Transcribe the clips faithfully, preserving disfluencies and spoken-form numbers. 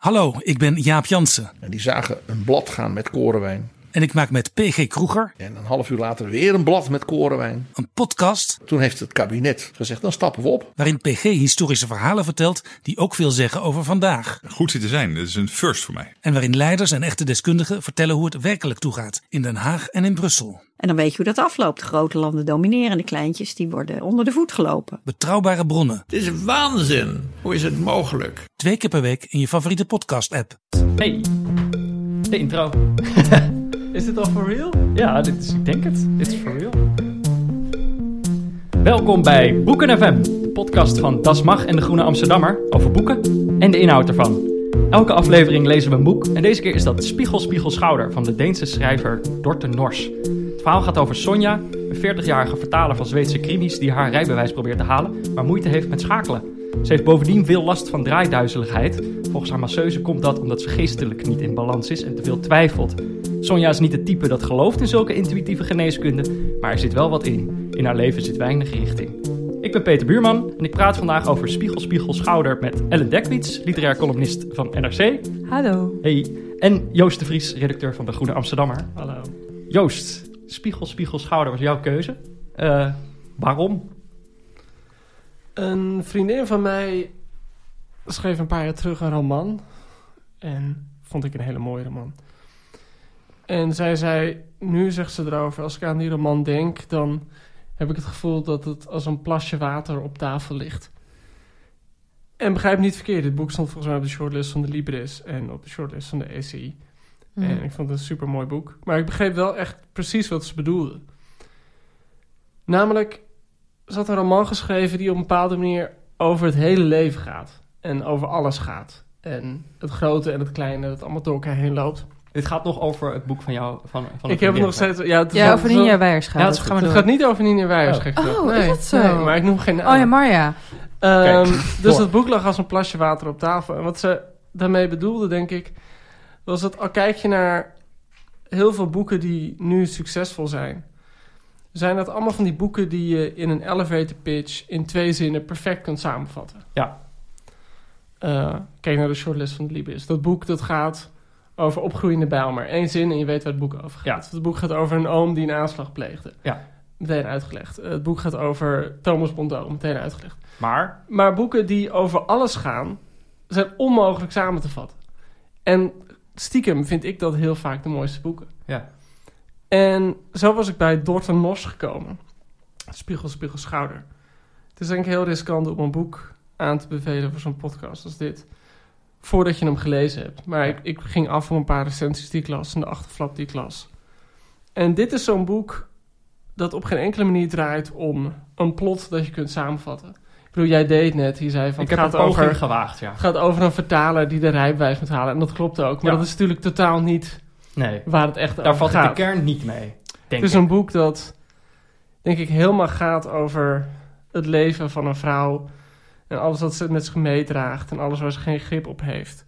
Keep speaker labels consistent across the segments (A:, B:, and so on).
A: Hallo, ik ben Jaap Jansen.
B: En die zagen een blad gaan met korenwijn.
A: En ik maak met P G Kroeger.
B: En een half uur later weer een blad met korenwijn.
A: Een podcast.
B: Toen heeft het kabinet gezegd, dan stappen we op.
A: Waarin P G historische verhalen vertelt die ook veel zeggen over vandaag.
C: Goed zitten zijn, dat is een first voor mij.
A: En waarin leiders en echte deskundigen vertellen hoe het werkelijk toegaat. In Den Haag en in Brussel.
D: En dan weet je hoe dat afloopt. De grote landen domineren, de kleintjes die worden onder de voet gelopen.
A: Betrouwbare bronnen.
E: Het is waanzin. Hoe is het mogelijk?
A: Twee keer per week in je favoriete podcast-app.
F: Hey, de intro. Is dit al for real? Ja, dit is, ik denk het. Dit is for real. Welkom bij Boeken F M, de podcast van Das Mag en de Groene Amsterdammer over boeken en de inhoud ervan. Elke aflevering lezen we een boek en deze keer is dat Spiegel, Spiegel, Schouder van de Deense schrijver Dorthe Nors. Het verhaal gaat over Sonja, een veertigjarige vertaler van Zweedse krimis die haar rijbewijs probeert te halen, maar moeite heeft met schakelen. Ze heeft bovendien veel last van draaiduizeligheid. Volgens haar masseuse komt dat omdat ze geestelijk niet in balans is en te veel twijfelt. Sonja is niet het type dat gelooft in zulke intuïtieve geneeskunde, maar er zit wel wat in. In haar leven zit weinig richting. Ik ben Peter Buurman en ik praat vandaag over Spiegel, Spiegel, Schouder met Ellen Dekwits, literair columnist van N R C.
G: Hallo.
F: Hey. En Joost de Vries, redacteur van de Groene Amsterdammer.
G: Hallo.
F: Joost, Spiegel, Spiegel, Schouder was jouw keuze. Uh, waarom?
G: Een vriendin van mij schreef een paar jaar terug een roman. En vond ik een hele mooie roman. En zij zei, nu zegt ze erover, als ik aan die roman denk, dan heb ik het gevoel dat het als een plasje water op tafel ligt. En begrijp me niet verkeerd, dit boek stond volgens mij op de shortlist van de Libris en op de shortlist van de E C I. Mm. En ik vond het een super mooi boek. Maar ik begreep wel echt precies wat ze bedoelde. Namelijk, ze had een roman geschreven die op een bepaalde manier over het hele leven gaat. En over alles gaat. En het grote en het kleine, dat allemaal door elkaar heen loopt.
F: Dit gaat nog over het boek van jou. Van, van
G: ik heb het nog steeds... Ja, het
H: ja over Ninja Wijers gaat
G: ja,
H: het.
G: het, het, het gaat niet over Ninja Wijers.
H: Oh, oh
G: nee,
H: is dat zo?
G: Nee, maar ik noem geen naam.
H: Oh ja, Marja. Um,
G: Kijk, dus het boek lag als een plasje water op tafel. En wat ze daarmee bedoelde, denk ik, was dat al kijk je naar heel veel boeken die nu succesvol zijn, zijn dat allemaal van die boeken die je in een elevator pitch in twee zinnen perfect kunt samenvatten.
F: Ja.
G: Uh, kijk naar de shortlist van de Libris. Dat boek dat gaat over opgroeiende Bijlmer. Eén zin en je weet waar het boek over gaat. Ja. Het boek gaat over een oom die een aanslag pleegde.
F: Ja.
G: Meteen uitgelegd. Uh, het boek gaat over Thomas Bondeau. Meteen uitgelegd.
F: Maar?
G: Maar boeken die over alles gaan, zijn onmogelijk samen te vatten. En stiekem vind ik dat heel vaak de mooiste boeken.
F: Ja.
G: En zo was ik bij Dorthe Nors gekomen. Spiegel, Spiegel, Schouder. Het is denk ik heel riskant om een boek aan te bevelen voor zo'n podcast als dit, voordat je hem gelezen hebt. Maar ik, ik ging af van een paar recensies die ik las en de achterflap die ik las. En dit is zo'n boek dat op geen enkele manier draait om een plot dat je kunt samenvatten. Ik bedoel, jij deed het net. Je zei van,
F: ik
G: het
F: heb
G: gaat
F: een
G: over,
F: gewaagd, ja.
G: Het gaat over een vertaler die de rijbewijs moet halen. En dat klopt ook. Maar
F: ja.
G: dat is natuurlijk totaal niet
F: nee.
G: waar het echt
F: Daar
G: over
F: valt
G: gaat.
F: de kern niet mee, denk
G: Het is
F: ik.
G: een boek dat, denk ik, helemaal gaat over het leven van een vrouw en alles wat ze met zich meedraagt en alles waar ze geen grip op heeft.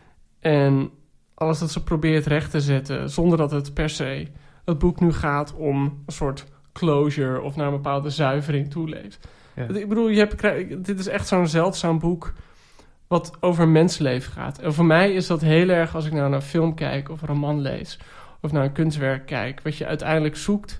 G: En alles dat ze probeert recht te zetten, zonder dat het per se het boek nu gaat om een soort closure of naar een bepaalde zuivering toeleeft. Ja. Ik bedoel, je hebt, dit is echt zo'n zeldzaam boek wat over mensenleven gaat. En voor mij is dat heel erg, als ik nou naar een film kijk of een roman lees of naar een kunstwerk kijk, wat je uiteindelijk zoekt,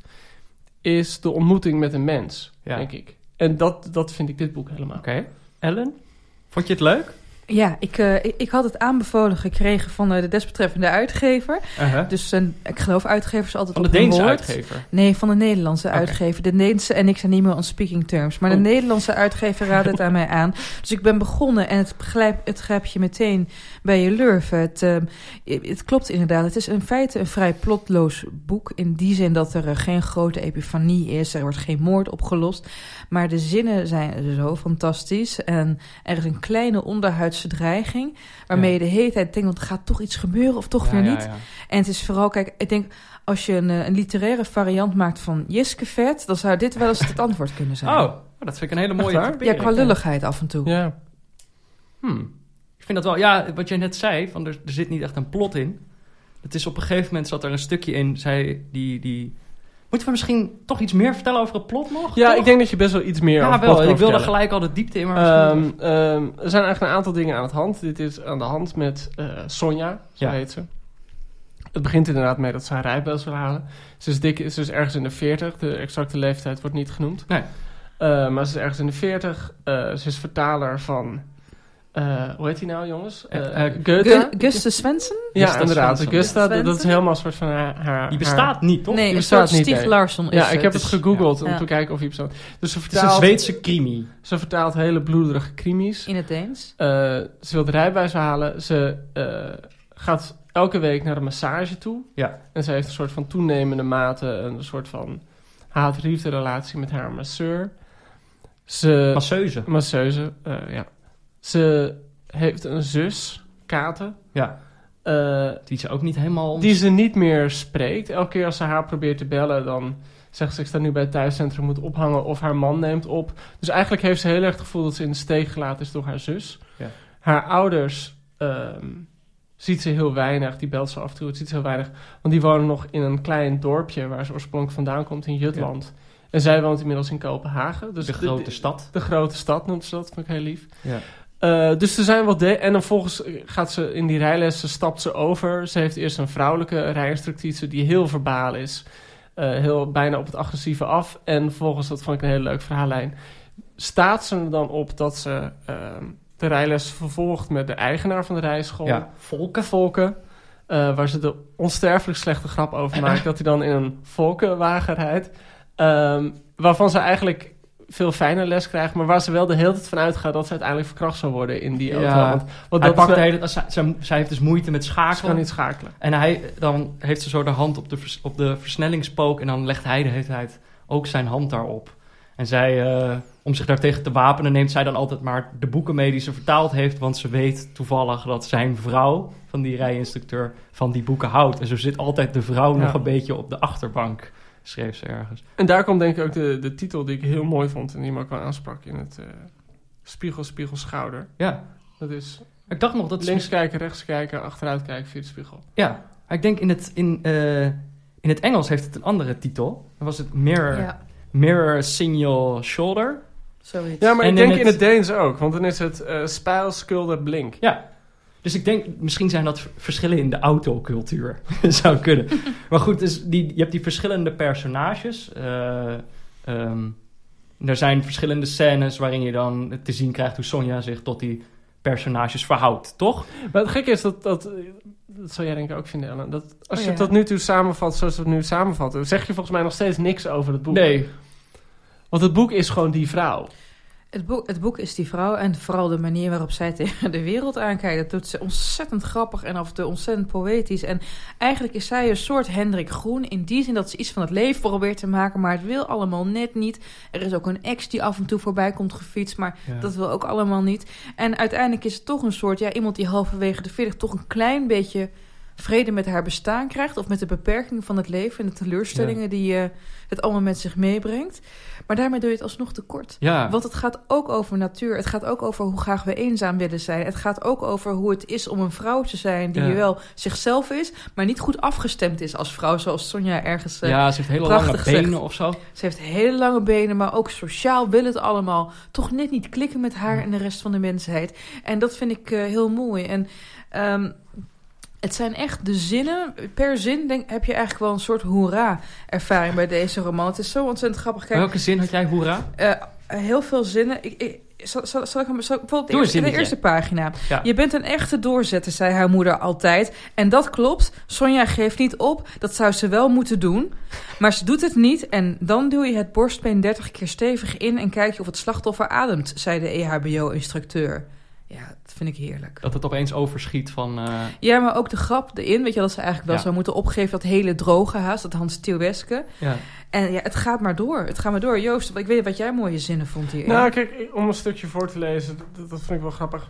G: is de ontmoeting met een mens, ja. denk ik. En dat, dat vind ik dit boek helemaal.
F: Oké. Okay. Ellen, vond je het leuk?
H: Ja, ik, uh, ik, ik had het aanbevolen gekregen van uh, de desbetreffende uitgever. Uh-huh. Dus uh, ik geloof uitgevers altijd
F: van
H: op
F: de Deense
H: woord.
F: uitgever?
H: Nee, van de Nederlandse
F: okay.
H: uitgever. De Deense en ik zijn niet meer on speaking terms. Maar oh. de Nederlandse uitgever raadde het aan mij aan. Dus ik ben begonnen en het, begrijp, het grijp je meteen bij je lurven. Het, uh, het klopt inderdaad. Het is in feite een vrij plotloos boek. In die zin dat er uh, geen grote epifanie is. Er wordt geen moord opgelost. Maar de zinnen zijn zo fantastisch. En er is een kleine onderhuidse dreiging, waarmee ja. je de hele tijd denkt, want er gaat toch iets gebeuren of toch ja, weer niet. Ja, ja. En het is vooral, kijk, ik denk, als je een, een literaire variant maakt van Jiskevet, dan zou dit wel eens het antwoord kunnen zijn.
F: Oh, dat vind ik een hele mooie.
H: Ja, qua lulligheid af en toe.
G: Ja.
F: Hmm. Ik vind dat wel, ja, wat jij net zei, van er, er zit niet echt een plot in. Het is op een gegeven moment zat er een stukje in, zij, die, die Moeten we misschien toch iets meer vertellen over het plot nog?
G: Ja,
F: toch?
G: ik denk dat je best wel iets meer
F: Ja,
G: over
F: wel.
G: het plot kan
F: Ik wilde
G: vertellen.
F: gelijk al de diepte in, maar
G: Um,
F: misschien...
G: um, er zijn eigenlijk een aantal dingen aan de hand. Dit is aan de hand met uh, Sonja, zo
F: Ja.
G: heet ze. Het begint inderdaad mee dat ze haar rijbewijs wil halen. Ze is, dik, ze is ergens in de veertig. De exacte leeftijd wordt niet genoemd.
F: Nee.
G: Uh, maar ze is ergens in de veertig. Uh, ze is vertaler van... Uh, hoe heet hij nou, jongens? Uh,
F: Uh, uh,
G: Goethe.
H: Gu- Guste Svensson?
G: Ja,
F: Gustav
G: inderdaad.
F: Svensson.
G: Gustav,
H: Svensson?
G: dat is helemaal een soort van haar... haar
F: Die bestaat niet, toch?
H: Nee,
G: Die
H: een
G: bestaat
H: soort
G: niet,
H: Stieg
G: nee.
H: Larsson is
G: Ja, ik heb
F: het
G: het
F: is-
G: gegoogeld
H: ja.
G: om
H: Ja.
G: te kijken of hij bestaat. Dus ze
F: Het is een
G: vertaalt,
F: Zweedse crimi.
G: ze vertaalt hele bloederige crimies.
H: in het Deens.
G: Uh, ze wil de rijbewijs halen. Ze uh, gaat elke week naar een massage toe.
F: Ja.
G: En ze heeft een soort van toenemende mate... een soort van haat-liefde relatie met haar masseur. Ze...
F: Masseuse.
G: Masseuse, uh, ja. Ze heeft een zus, Kate...
F: Ja.
G: Uh,
F: Die ze ook niet helemaal...
G: die ze niet meer spreekt. Elke keer als ze haar probeert te bellen... dan zegt ze, ik sta nu bij het thuiscentrum, moet ophangen... of haar man neemt op. Dus eigenlijk heeft ze heel erg het gevoel... dat ze in de steek gelaten is door haar zus.
F: Ja.
G: Haar ouders um, ziet ze heel weinig. Die belt ze af en toe, het ziet ze heel weinig. Want die wonen nog in een klein dorpje... waar ze oorspronkelijk vandaan komt, in Jutland. Ja. En zij woont inmiddels in Kopenhagen. Dus
F: de grote de, stad.
G: De grote stad noemt ze dat, vind ik heel lief.
F: Ja.
G: Uh, dus er zijn wel de- en dan volgens gaat ze in die rijlessen, stapt ze over. Ze heeft eerst een vrouwelijke rijinstructrice die heel verbaal is. Uh, heel bijna op het agressieve af. En volgens, dat vond ik een hele leuke verhaallijn, staat ze er dan op dat ze uh, de rijles vervolgt met de eigenaar van de rijschool.
F: Ja, Volke.
G: Volke. Uh, waar ze de onsterfelijk slechte grap over maakt dat hij dan in een Volkenwagen rijdt. Um, waarvan ze eigenlijk veel fijner les krijgt, maar waar ze wel de hele tijd van uitgaat dat ze uiteindelijk verkracht zou worden in die auto.
F: Ja.
G: Want, want
F: Hij
G: dat
F: pakt
G: is
F: de
G: wel-
F: hele, zij, zij, zij heeft dus moeite met schakelen.
G: Ze kan niet schakelen.
F: En hij, dan heeft ze zo de hand op de, vers, op de versnellingspook... en dan legt hij de hele tijd ook zijn hand daarop. En zij, uh, om zich daartegen te wapenen... neemt zij dan altijd maar de boeken mee die ze vertaald heeft... want ze weet toevallig dat zijn vrouw van die rijinstructeur... van die boeken houdt. En zo zit altijd de vrouw
G: Ja.
F: nog een beetje op de achterbank... schreef ze ergens.
G: En daar komt denk ik ook de, de titel die ik heel mooi vond... en die me ook wel aansprak in het uh, Spiegel, Spiegel, Schouder.
F: Ja,
G: Dat is
F: ik dacht nog dat... ze-
G: links kijken, rechts kijken, achteruit kijken via de spiegel.
F: Ja, ik denk in het, in, uh, in het Engels heeft het een andere titel. Dan was het Mirror,
H: Ja,
F: mirror Signal Shoulder.
H: zoiets.
G: Ja, maar
F: En
G: ik
F: in
G: denk in
F: het-
G: het Deens ook, want dan is het uh, Spijl, Skulder, Blink.
F: Ja, dus ik denk, misschien zijn dat v- verschillen in de autocultuur. Zou kunnen. Maar goed, dus die, je hebt die verschillende personages. Uh, um, er zijn verschillende scènes waarin je dan te zien krijgt hoe Sonja zich tot die personages verhoudt, toch?
G: Maar het gekke is dat, dat, dat zou jij denk ik ook vinden, Ellen, dat als
H: Oh,
G: je
H: ja.
G: het tot nu toe samenvat zoals we het nu samenvatten, zeg je volgens mij nog steeds niks over het boek.
F: Nee.
G: Want het boek is gewoon die vrouw.
H: Het boek, het boek is die vrouw en vooral de manier waarop zij tegen de wereld aankijkt. Dat doet ze ontzettend grappig en af en toe ontzettend poëtisch. En eigenlijk is zij een soort Hendrik Groen in die zin dat ze iets van het leven probeert te maken, maar het wil allemaal net niet. Er is ook een ex die af en toe voorbij komt gefietst, maar
F: Ja.
H: dat wil ook allemaal niet. En uiteindelijk is het toch een soort, ja, iemand die halverwege de veertig toch een klein beetje vrede met haar bestaan krijgt, of met de beperking van het leven en de teleurstellingen
F: Ja.
H: die uh, het allemaal met zich meebrengt. Maar daarmee doe je het alsnog tekort.
F: Ja.
H: Want het gaat ook over natuur. Het gaat ook over hoe graag we eenzaam willen zijn. Het gaat ook over hoe het is om een vrouw te zijn die
F: Ja.
H: wel zichzelf is, maar niet goed afgestemd is als vrouw, zoals Sonja ergens uh,
F: Ja, ze heeft hele
H: prachtig
F: lange benen
H: zegt.
F: of zo.
H: Ze heeft hele lange benen, maar ook sociaal wil het allemaal toch net niet klikken met haar en de rest van de mensheid. En dat vind ik uh, heel mooi. En um, het zijn echt de zinnen. Per zin denk, heb je eigenlijk wel een soort hoera-ervaring bij deze roman. Het is zo ontzettend grappig. Kijk,
F: Welke zin had jij, hoera?
H: uh, heel veel zinnen. Ik, ik, zal, zal, zal ik hem zal ik, bijvoorbeeld de
F: Doe een
H: eerste, de
F: zinnetje.
H: eerste pagina.
F: Ja.
H: Je bent een echte doorzetter, zei haar moeder altijd. En dat klopt. Sonja geeft niet op. Dat zou ze wel moeten doen. Maar ze doet het niet. En dan duw je het borstbeen dertig keer stevig in en kijk je of het slachtoffer ademt, zei de E H B O-instructeur. Ja, dat vind ik heerlijk.
F: Dat het opeens overschiet van... Uh...
H: Ja, maar ook de grap erin. Weet je, dat ze eigenlijk wel
F: Ja.
H: zou moeten opgeven, dat hele droge haast, dat Hans Theeuweske.
F: Ja.
H: En ja, het gaat maar door. Het gaat maar door. Joost, ik weet wat jij mooie zinnen vond hierin.
G: Nou, kijk, om een stukje voor te lezen, dat, dat vind ik wel grappig.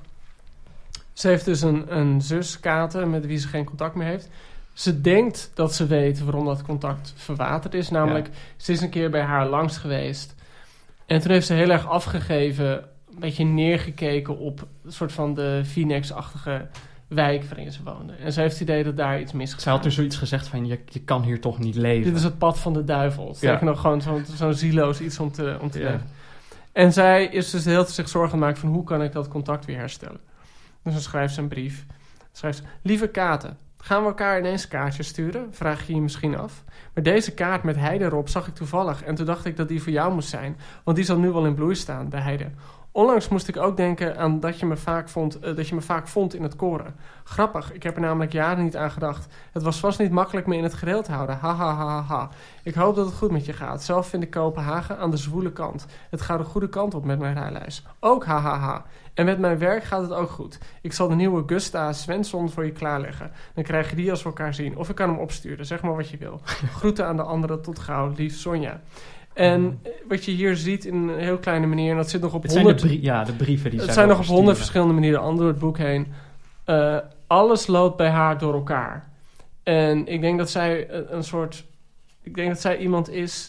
G: Ze heeft dus een, een zus, Kate, met wie ze geen contact meer heeft. Ze denkt dat ze weet waarom dat contact verwaterd is. Namelijk,
F: Ja.
G: ze is een keer bij haar langs geweest. En toen heeft ze heel erg afgegeven, een beetje neergekeken op een soort van de Phoenix-achtige wijk waarin ze woonde. En ze heeft het idee dat daar iets misgaat.
F: Ze had dus zoiets gezegd van, je, je kan hier toch niet leven.
G: Dit is het pad van de duivel. Sterker
F: Ja.
G: nog gewoon zo'n, zo'n zieloos iets om te, om te
F: Ja.
G: leven. En zij is dus de hele tijd zich zorgen aan het maken van hoe kan ik dat contact weer herstellen. Dus dan schrijft ze een brief. Dan schrijft ze, lieve Katen, gaan we elkaar ineens kaartjes sturen? Vraag je je misschien af. Maar deze kaart met heide erop zag ik toevallig en toen dacht ik dat die voor jou moest zijn. Want die zal nu wel in bloei staan, de heide. Onlangs moest ik ook denken aan dat je me vaak vond, uh, dat je me vaak vond in het koren. Grappig, ik heb er namelijk jaren niet aan gedacht. Het was vast niet makkelijk me in het gereel te houden. Ha, ha, ha, ha, ha. Ik hoop dat het goed met je gaat. Zelf vind ik Kopenhagen aan de zwoele kant. Het gaat de goede kant op met mijn rijlijst. Ook ha, ha, ha. En met mijn werk gaat het ook goed. Ik zal de nieuwe Gusta Svensson voor je klaarleggen. Dan krijg je die als we elkaar zien. Of ik kan hem opsturen, zeg maar wat je wil. Groeten aan de anderen, tot gauw, lief Sonja. En wat je hier ziet in een heel kleine manier, en dat zit nog op
F: Het
G: honderd...
F: zijn de, brie- ja, de brieven die
G: Het
F: zij
G: zijn nog
F: wil
G: op honderd
F: versturen.
G: verschillende manieren door het boek heen. Uh, alles loopt bij haar door elkaar. En ik denk dat zij een, een soort... Ik denk dat zij iemand is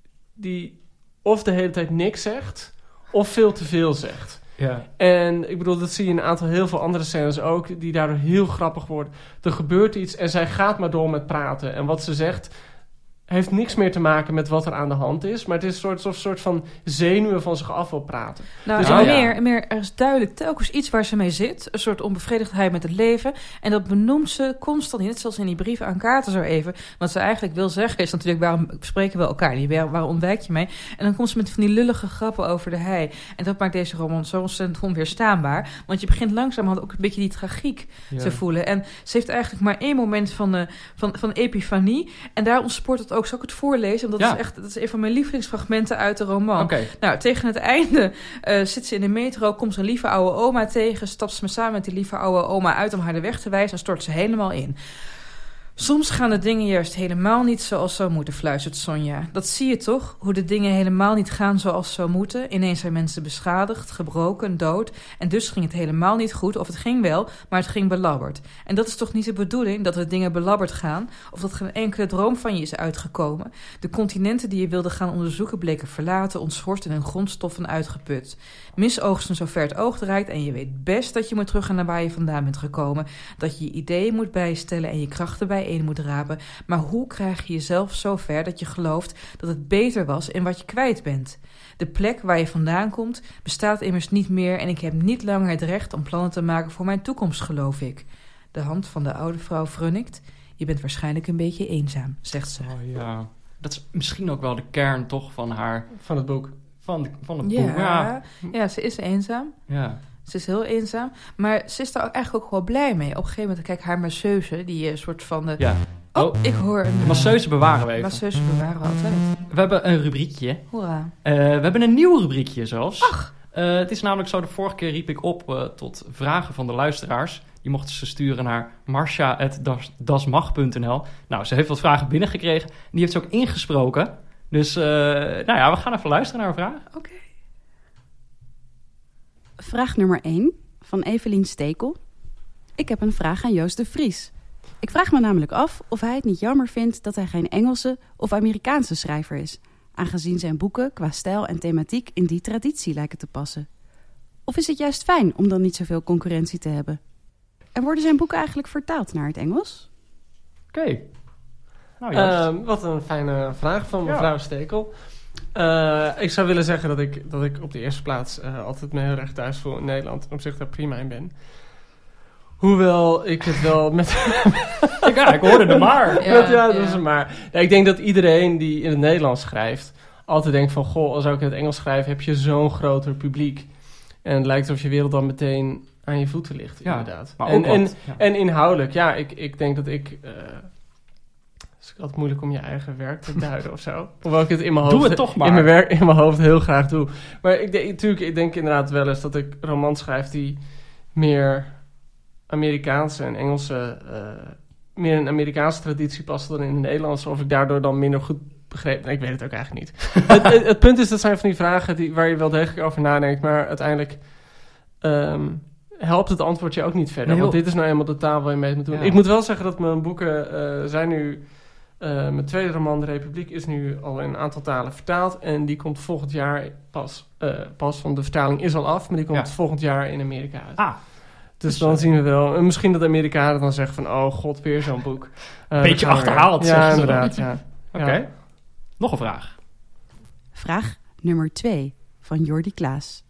G: die of de hele tijd niks zegt, of veel te veel zegt.
F: Ja.
G: En ik bedoel, dat zie je in een aantal heel veel andere scènes ook, die daardoor heel grappig worden. Er gebeurt iets en zij gaat maar door met praten. En wat ze zegt heeft niks meer te maken met wat er aan de hand is. Maar het is een soort, een soort van zenuwen van zich af wil praten.
H: Nou,
G: Dus
H: en
F: oh, ja.
H: meer, meer, er is duidelijk telkens iets waar ze mee zit. Een soort onbevredigdheid met het leven. En dat benoemt ze constant, net zoals in die brief aan Katen zo even. Wat ze eigenlijk wil zeggen is natuurlijk, waarom spreken we elkaar niet? Waar, waar ontwijk je mee? En dan komt ze met van die lullige grappen over de hei. En dat maakt deze roman zo ontzettend onweerstaanbaar. Want je begint langzamerhand ook een beetje die tragiek
F: Ja.
H: te voelen. En ze heeft eigenlijk maar één moment van, uh, van, van epifanie. En daar ontspoort het ook. Zal ik het voorlezen? Want dat,
F: Ja.
H: is echt, dat is een van mijn lievelingsfragmenten uit de roman.
F: Oké.
H: Nou, tegen het einde uh, zit ze in de metro, komt ze een lieve oude oma tegen, stapt ze me samen met die lieve oude oma uit om haar de weg te wijzen en stort ze helemaal in. Soms gaan de dingen juist helemaal niet zoals zou moeten, fluistert Sonja. Dat zie je toch? Hoe de dingen helemaal niet gaan zoals zou moeten. Ineens zijn mensen beschadigd, gebroken, dood. En dus ging het helemaal niet goed. Of het ging wel, maar het ging belabberd. En dat is toch niet de bedoeling, dat de dingen belabberd gaan? Of dat geen enkele droom van je is uitgekomen? De continenten die je wilde gaan onderzoeken bleken verlaten, ontschort en hun grondstoffen uitgeput. Misoogsten zover het oog reikt en je weet best dat je moet teruggaan naar waar je vandaan bent gekomen. Dat je je ideeën moet bijstellen en je krachten bijeen moet rapen. Maar hoe krijg je jezelf zo ver dat je gelooft dat het beter was in wat je kwijt bent? De plek waar je vandaan komt bestaat immers niet meer en ik heb niet langer het recht om plannen te maken voor mijn toekomst, geloof ik. De hand van de oude vrouw frunnikt. Je bent waarschijnlijk een beetje eenzaam, zegt ze.
F: Oh ja. Dat is misschien ook wel de kern toch van haar...
G: Van het boek.
F: Van, de, van het
H: Ja,
F: boek. Ja.
H: ja, ze is eenzaam.
F: Ja.
H: Ze is heel eenzaam. Maar ze is daar ook eigenlijk ook wel blij mee. Op een gegeven moment, kijk, haar masseuse, die uh, soort van... De...
F: Ja.
H: Oh,
F: Oh.
H: ik hoor een...
F: De masseuse bewaren we even.
H: Masseuse bewaren we altijd.
F: We hebben een rubriekje.
H: Hoera.
F: Uh, we hebben een nieuw rubriekje zelfs. Ach. Uh, het is namelijk zo, de vorige keer riep ik op uh, tot vragen van de luisteraars. Die mochten ze sturen naar marsha apenstaartje dasmag punt n l. Nou, ze heeft wat vragen binnengekregen. En die heeft ze ook ingesproken. Dus, uh, nou ja, we gaan even luisteren naar haar vraag.
H: Oké. Okay.
I: Vraag nummer één van Evelien Stekel. Ik heb een vraag aan Joost de Vries. Ik vraag me namelijk af of hij het niet jammer vindt dat hij geen Engelse of Amerikaanse schrijver is, aangezien zijn boeken qua stijl en thematiek in die traditie lijken te passen. Of is het juist fijn om dan niet zoveel concurrentie te hebben? En worden zijn boeken eigenlijk vertaald naar het Engels?
F: Oké. Okay. Nou, Joost.
G: Uh, wat een fijne vraag van mevrouw ja. Stekel. Uh, ik zou willen zeggen dat ik, dat ik op de eerste plaats uh, altijd me heel erg thuis voel in Nederland. En op zich daar prima in ben. Hoewel ik het wel met...
F: ja, ik hoorde er maar.
G: Ja, met, ja dat ja. is er maar. Ja, ik denk dat iedereen die in het Nederlands schrijft altijd denkt van... Goh, als ik in het Engels schrijf heb je zo'n groter publiek. En het lijkt alsof je wereld dan meteen aan je voeten ligt, ja, inderdaad.
F: Maar
G: en,
F: ook
G: en,
F: wat, ja.
G: en inhoudelijk, ja, ik, ik denk dat ik... Uh, het is altijd moeilijk om je eigen werk te duiden of zo. Hoewel ik het in mijn hoofd,
F: doe het toch maar.
G: In mijn, werk, in mijn hoofd heel graag doe. Maar ik denk, natuurlijk, ik denk inderdaad wel eens dat ik romans schrijf die meer Amerikaanse en Engelse... Uh, meer in een Amerikaanse traditie passen dan in de Nederlandse. Of ik daardoor dan minder goed begreep. Nee, ik weet het ook eigenlijk niet. het, het, het punt is, dat zijn van die vragen die, waar je wel degelijk over nadenkt. Maar uiteindelijk um, helpt het antwoord je ook niet verder. Nee, want dit is nou eenmaal de taal waar je mee moet doen. Ja. Ik moet wel zeggen dat mijn boeken uh, zijn nu... Uh, mijn tweede roman, De Republiek, is nu al in een aantal talen vertaald. En die komt volgend jaar pas. Uh, pas, want de vertaling is al af. Maar die komt ja. volgend jaar in Amerika uit.
F: Ah.
G: Dus dan zien we wel. En misschien dat de Amerikanen dan zeggen van... oh god, weer zo'n boek. Uh,
F: Beetje
G: dan gaan we
F: achterhaald,
G: weer. Ja,
F: zeggen ze
G: inderdaad, ja.
F: Oké.
G: Ja.
F: Nog een vraag.
I: Vraag nummer twee van Jordi Klaas.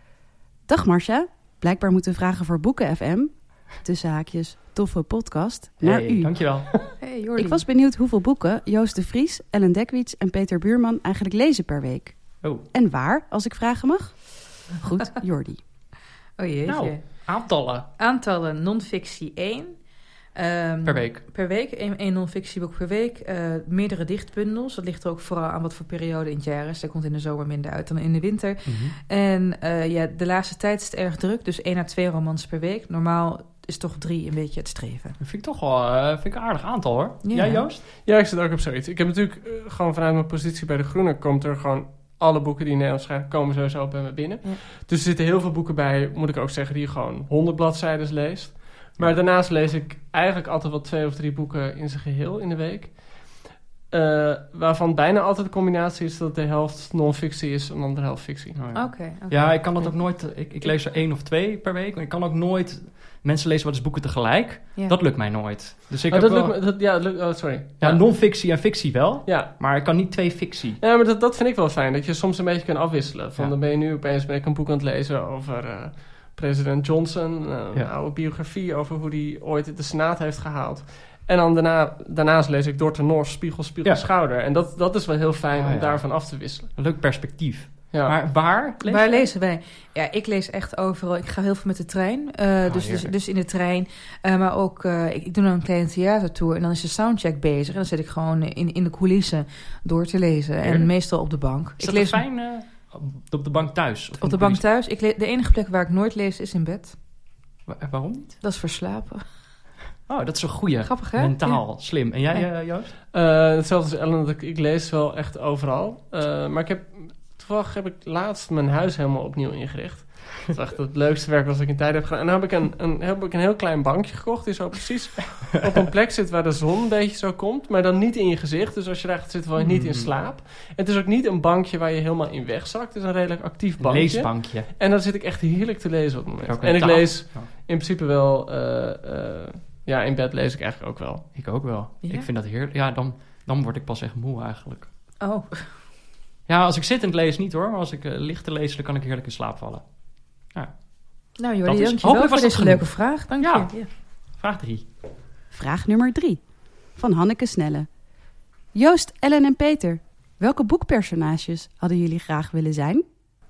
I: Dag Marcia. Blijkbaar moeten vragen voor Boeken F M... tussen haakjes toffe podcast, naar
F: Hey,
I: u.
F: dankjewel.
H: Hey, Jordi.
I: Ik was benieuwd hoeveel boeken Joost de Vries, Ellen Dekwits en Peter Buurman eigenlijk lezen per week.
F: Oh.
I: En waar, als ik vragen mag? Goed, Jordi.
H: Oh jeetje.
F: Nou, aantallen.
H: Aantallen non-fictie één. Um,
F: Per week.
H: Per week, één, één non-fictieboek per week. Uh, meerdere dichtbundels. Dat ligt er ook vooral aan wat voor periode in het jaar is. Dat komt in de zomer minder uit dan in de winter.
F: Mm-hmm.
H: En uh, ja, de laatste tijd is het erg druk. Dus één à twee romans per week. Normaal is toch drie een beetje het streven.
F: Dat vind ik toch wel uh, vind ik een aardig aantal, hoor.
H: Ja.
F: Jij, Joost?
G: Ja, ik zit ook op zoiets. Ik heb natuurlijk uh, gewoon vanuit mijn positie bij De Groene... komt er gewoon alle boeken die in Nederland schrijven... komen sowieso bij me binnen.
H: Ja.
G: Dus er zitten heel veel boeken bij, moet ik ook zeggen... die je gewoon honderd bladzijden leest. Maar daarnaast lees ik eigenlijk altijd wel twee of drie boeken in zijn geheel in de week. Uh, waarvan bijna altijd de combinatie is dat de helft non-fictie is en de andere helft fictie.
F: Oh, ja.
H: Oké. Okay, okay.
F: Ja, ik kan dat ook nooit... Ik, ik lees er één of twee per week. Maar ik kan ook nooit... Mensen lezen wel eens boeken tegelijk.
H: Ja.
F: Dat lukt mij nooit. Dus ik
G: oh,
F: heb
G: dat
F: wel...
G: lukt me, dat, ja, dat lukt, oh, sorry.
F: Ja,
G: Ja.
F: non-fictie en fictie wel.
G: Ja.
F: Maar ik kan niet twee fictie.
G: Ja, maar dat, dat vind ik wel fijn. Dat je soms een beetje kan afwisselen. Van
F: Ja.
G: dan ben je nu opeens ben ik een boek aan het lezen over uh, president Johnson. Uh,
F: Ja.
G: Een oude biografie over hoe die ooit de Senaat heeft gehaald. En dan daarna, daarnaast lees ik Dorte Nors, Spiegel, Spiegel,
F: Ja.
G: Schouder. En dat, dat is wel heel fijn
F: Oh,
G: om
F: ja.
G: daarvan af te wisselen.
F: Een leuk perspectief.
G: Ja.
F: Maar waar lees
H: Waar
F: je?
H: lezen wij? Ja, ik lees echt overal. Ik ga heel veel met de trein. Uh, dus, dus,
F: heerlijk.
H: dus in de trein. Uh, maar ook, uh, ik, ik doe dan een kleine theatertour. En dan is de soundcheck bezig. En dan zit ik gewoon in, in de coulissen door te lezen. En
F: Heerlijk.
H: meestal op de bank.
F: Is
H: ik
F: dat
H: lees
F: fijn uh, op de bank thuis? Of in
H: op de bank
F: politie?
H: thuis. Ik le- de enige plek waar ik nooit lees is in bed.
F: Wa- waarom niet?
H: Dat is verslapen.
F: Oh, dat is een goeie.
H: Grappig, hè?
F: Mentaal, slim. En jij,
H: Ja.
F: uh, Joost?
G: Uh, hetzelfde als Ellen, dat ik, ik lees wel echt overal. Uh, maar ik heb, toevallig heb ik laatst mijn huis helemaal opnieuw ingericht. Dat is echt het leukste werk wat ik in tijd heb gedaan. En dan heb ik een, een, heb ik een heel klein bankje gekocht... die zo precies op een plek zit waar de zon een beetje zo komt... maar dan niet in je gezicht. Dus als je daar gaat zitten, val je niet in slaap. En het is ook niet een bankje waar je helemaal in wegzakt. Het is een redelijk actief
F: Een
G: bankje.
F: leesbankje.
G: En dan zit ik echt heerlijk te lezen op het moment.
F: Ook een
G: En ik
F: taal.
G: lees
F: Oh.
G: in principe wel... Uh, uh, ja, in bed lees ik eigenlijk ook wel.
F: Ik ook wel.
H: Ja?
F: Ik vind dat heerlijk. Ja, dan, dan word ik pas echt moe eigenlijk.
H: Oh,
F: Ja, als ik zittend lees niet hoor. Maar als ik uh, ligt te lezen, dan kan ik heerlijk in slaap vallen. Ja.
H: nou
F: Dat
H: Jordi,
F: is-
H: dankjewel
F: hopelijk
H: voor
F: was dat
H: deze leuke
F: genoeg.
H: vraag. Dank
F: Ja.
H: je. Ja.
F: Vraag drie.
I: Vraag nummer drie van Hanneke Snelle. Joost, Ellen en Peter, welke boekpersonages hadden jullie graag willen zijn?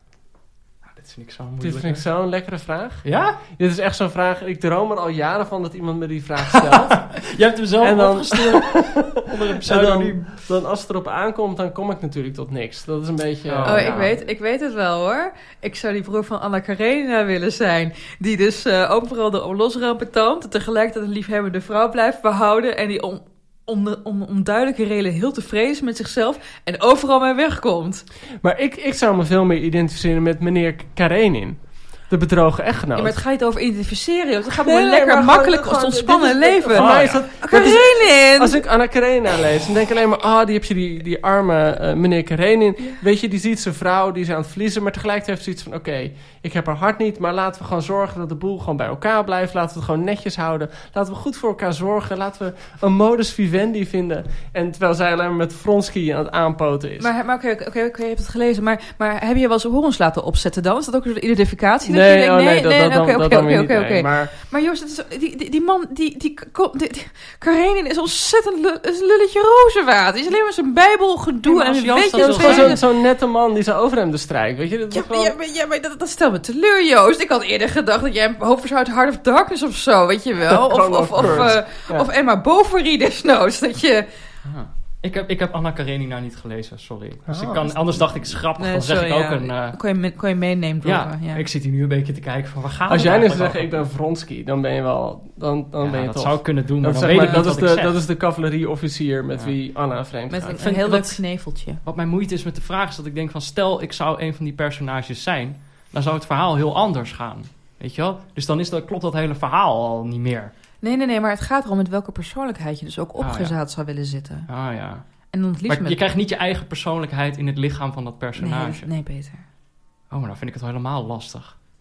F: Nou, dit vind ik zo
G: Dit
F: moeilijk.
G: vind ik zo'n lekkere vraag.
F: Ja?
G: Dit is echt zo'n vraag... Ik droom er al jaren van dat iemand me die vraag stelt.
F: Je hebt hem zelf
G: En dan-
F: opgestuurd onder een
G: En
F: pseudoniem.
G: dan, dan als het erop aankomt, dan kom ik natuurlijk tot niks. Dat is een beetje...
F: Oh,
H: Oh,
G: ja.
H: ik, weet, ik weet het wel hoor. Ik zou die broer van Anna Karenina willen zijn. Die dus uh, overal de losrampen toont. Tegelijkertijd een liefhebbende vrouw blijft behouden. En die om, om, de, om onduidelijke reden heel tevreden is met zichzelf. En overal mee wegkomt.
G: Maar ik, ik zou me veel meer identificeren met meneer Karenin. De bedrogen echtgenoot.
H: Ja, maar het gaat niet over identificeren. joh. Het gaat
G: Nee,
H: gewoon
G: nee,
H: lekker
G: maar
H: makkelijk
G: gewoon-
H: als
G: gewoon-
H: ontspannen
G: dit is-
H: leven.
G: Voor mij is dat... dat is-
H: Karenin!
G: Als ik Anna Karenina lees, dan denk ik alleen maar... Ah, die heb je die, die arme uh, meneer Karenin. Weet je, die ziet zijn vrouw, die is aan het verliezen... maar tegelijkertijd heeft zoiets van... Oké, okay, ik heb haar hart niet... maar laten we gewoon zorgen dat de boel gewoon bij elkaar blijft. Laten we het gewoon netjes houden. Laten we goed voor elkaar zorgen. Laten we een modus vivendi vinden. En terwijl zij alleen maar met Vronsky aan het aanpoten is.
H: Maar, maar oké, okay, okay, okay, je hebt het gelezen. Maar, maar heb je wel eens horens laten opzetten dan? Is dat ook een identificatie?
G: Nee,
H: dat je
G: oh,
H: denkt,
G: nee, dat, dat, dan,
H: oké,
G: dat
H: oké,
G: dan weer
H: oké,
G: niet.
H: oké,
G: nee.
H: oké.
G: Maar
H: Maar Joost, het is, die, die, die man, die, die, die, die Karenin is ontzettend lu- is een lulletje rozenwater. Die is alleen maar zijn bijbelgedoe.
F: Ja, maar
H: en
F: als
H: weet
F: Joost
H: je,
F: dat
G: dat
F: wil
G: is gewoon
F: zeggen-
G: zo'n zo'n nette man die zijn overhemden strijkt. Weet je, dat is
H: Ja,
G: gewoon...
H: maar, ja, maar, ja, maar dat, dat stelt me teleur, Joost. Ik had eerder gedacht dat jij een hoofd uit Heart of Darkness of zo, weet je wel. Of,
G: Gewoon
H: of, of,
G: of
H: uh,
G: Ja.
H: of Emma Bovary desnoods. Dat je...
F: Ah. Ik heb, ik heb Anna Karenina niet gelezen, sorry. Dus
G: Oh,
F: ik kan, anders dacht ik, is grappig, dan zeg
H: sorry,
F: ik ook
H: ja.
F: een... uh,
H: Kon je, me- kon je meenemen,
F: ja,
H: ja.
F: ik zit hier nu een beetje te kijken van waar gaan we
G: Als jij nu zou
F: eigenlijk
G: zeggen, ik
F: over?
G: ben Vronsky, dan ben je wel... Dan, dan
F: Ja,
G: ben je
F: dat
G: tof.
F: zou ik kunnen doen, maar
G: Dat,
F: dan
G: zeg
F: weet
G: maar,
F: ik
G: dat,
F: niet
G: is
F: wat
G: de,
F: ik zeg.
G: dat is de cavalerieofficier met
F: Ja.
G: wie Anna vreemd
H: Met
G: gaat.
H: een,
F: vind
H: een heel
F: dat-
H: leuk kneveltje.
F: Wat mijn moeite is met de vraag is dat ik denk van... stel, ik zou een van die personages zijn... dan zou het verhaal heel anders gaan. Weet je wel? Dus dan is dat, klopt dat hele verhaal al niet meer.
H: Nee, nee, nee, maar het gaat erom met welke persoonlijkheid je dus ook
F: Ah,
H: opgezaad zou willen zitten.
F: Ah ja.
H: En dan het liefst
F: Maar
H: met...
F: je krijgt niet je eigen persoonlijkheid in het lichaam van dat personage.
H: Nee, nee, Peter.
F: Oh, maar dan vind ik het wel helemaal lastig.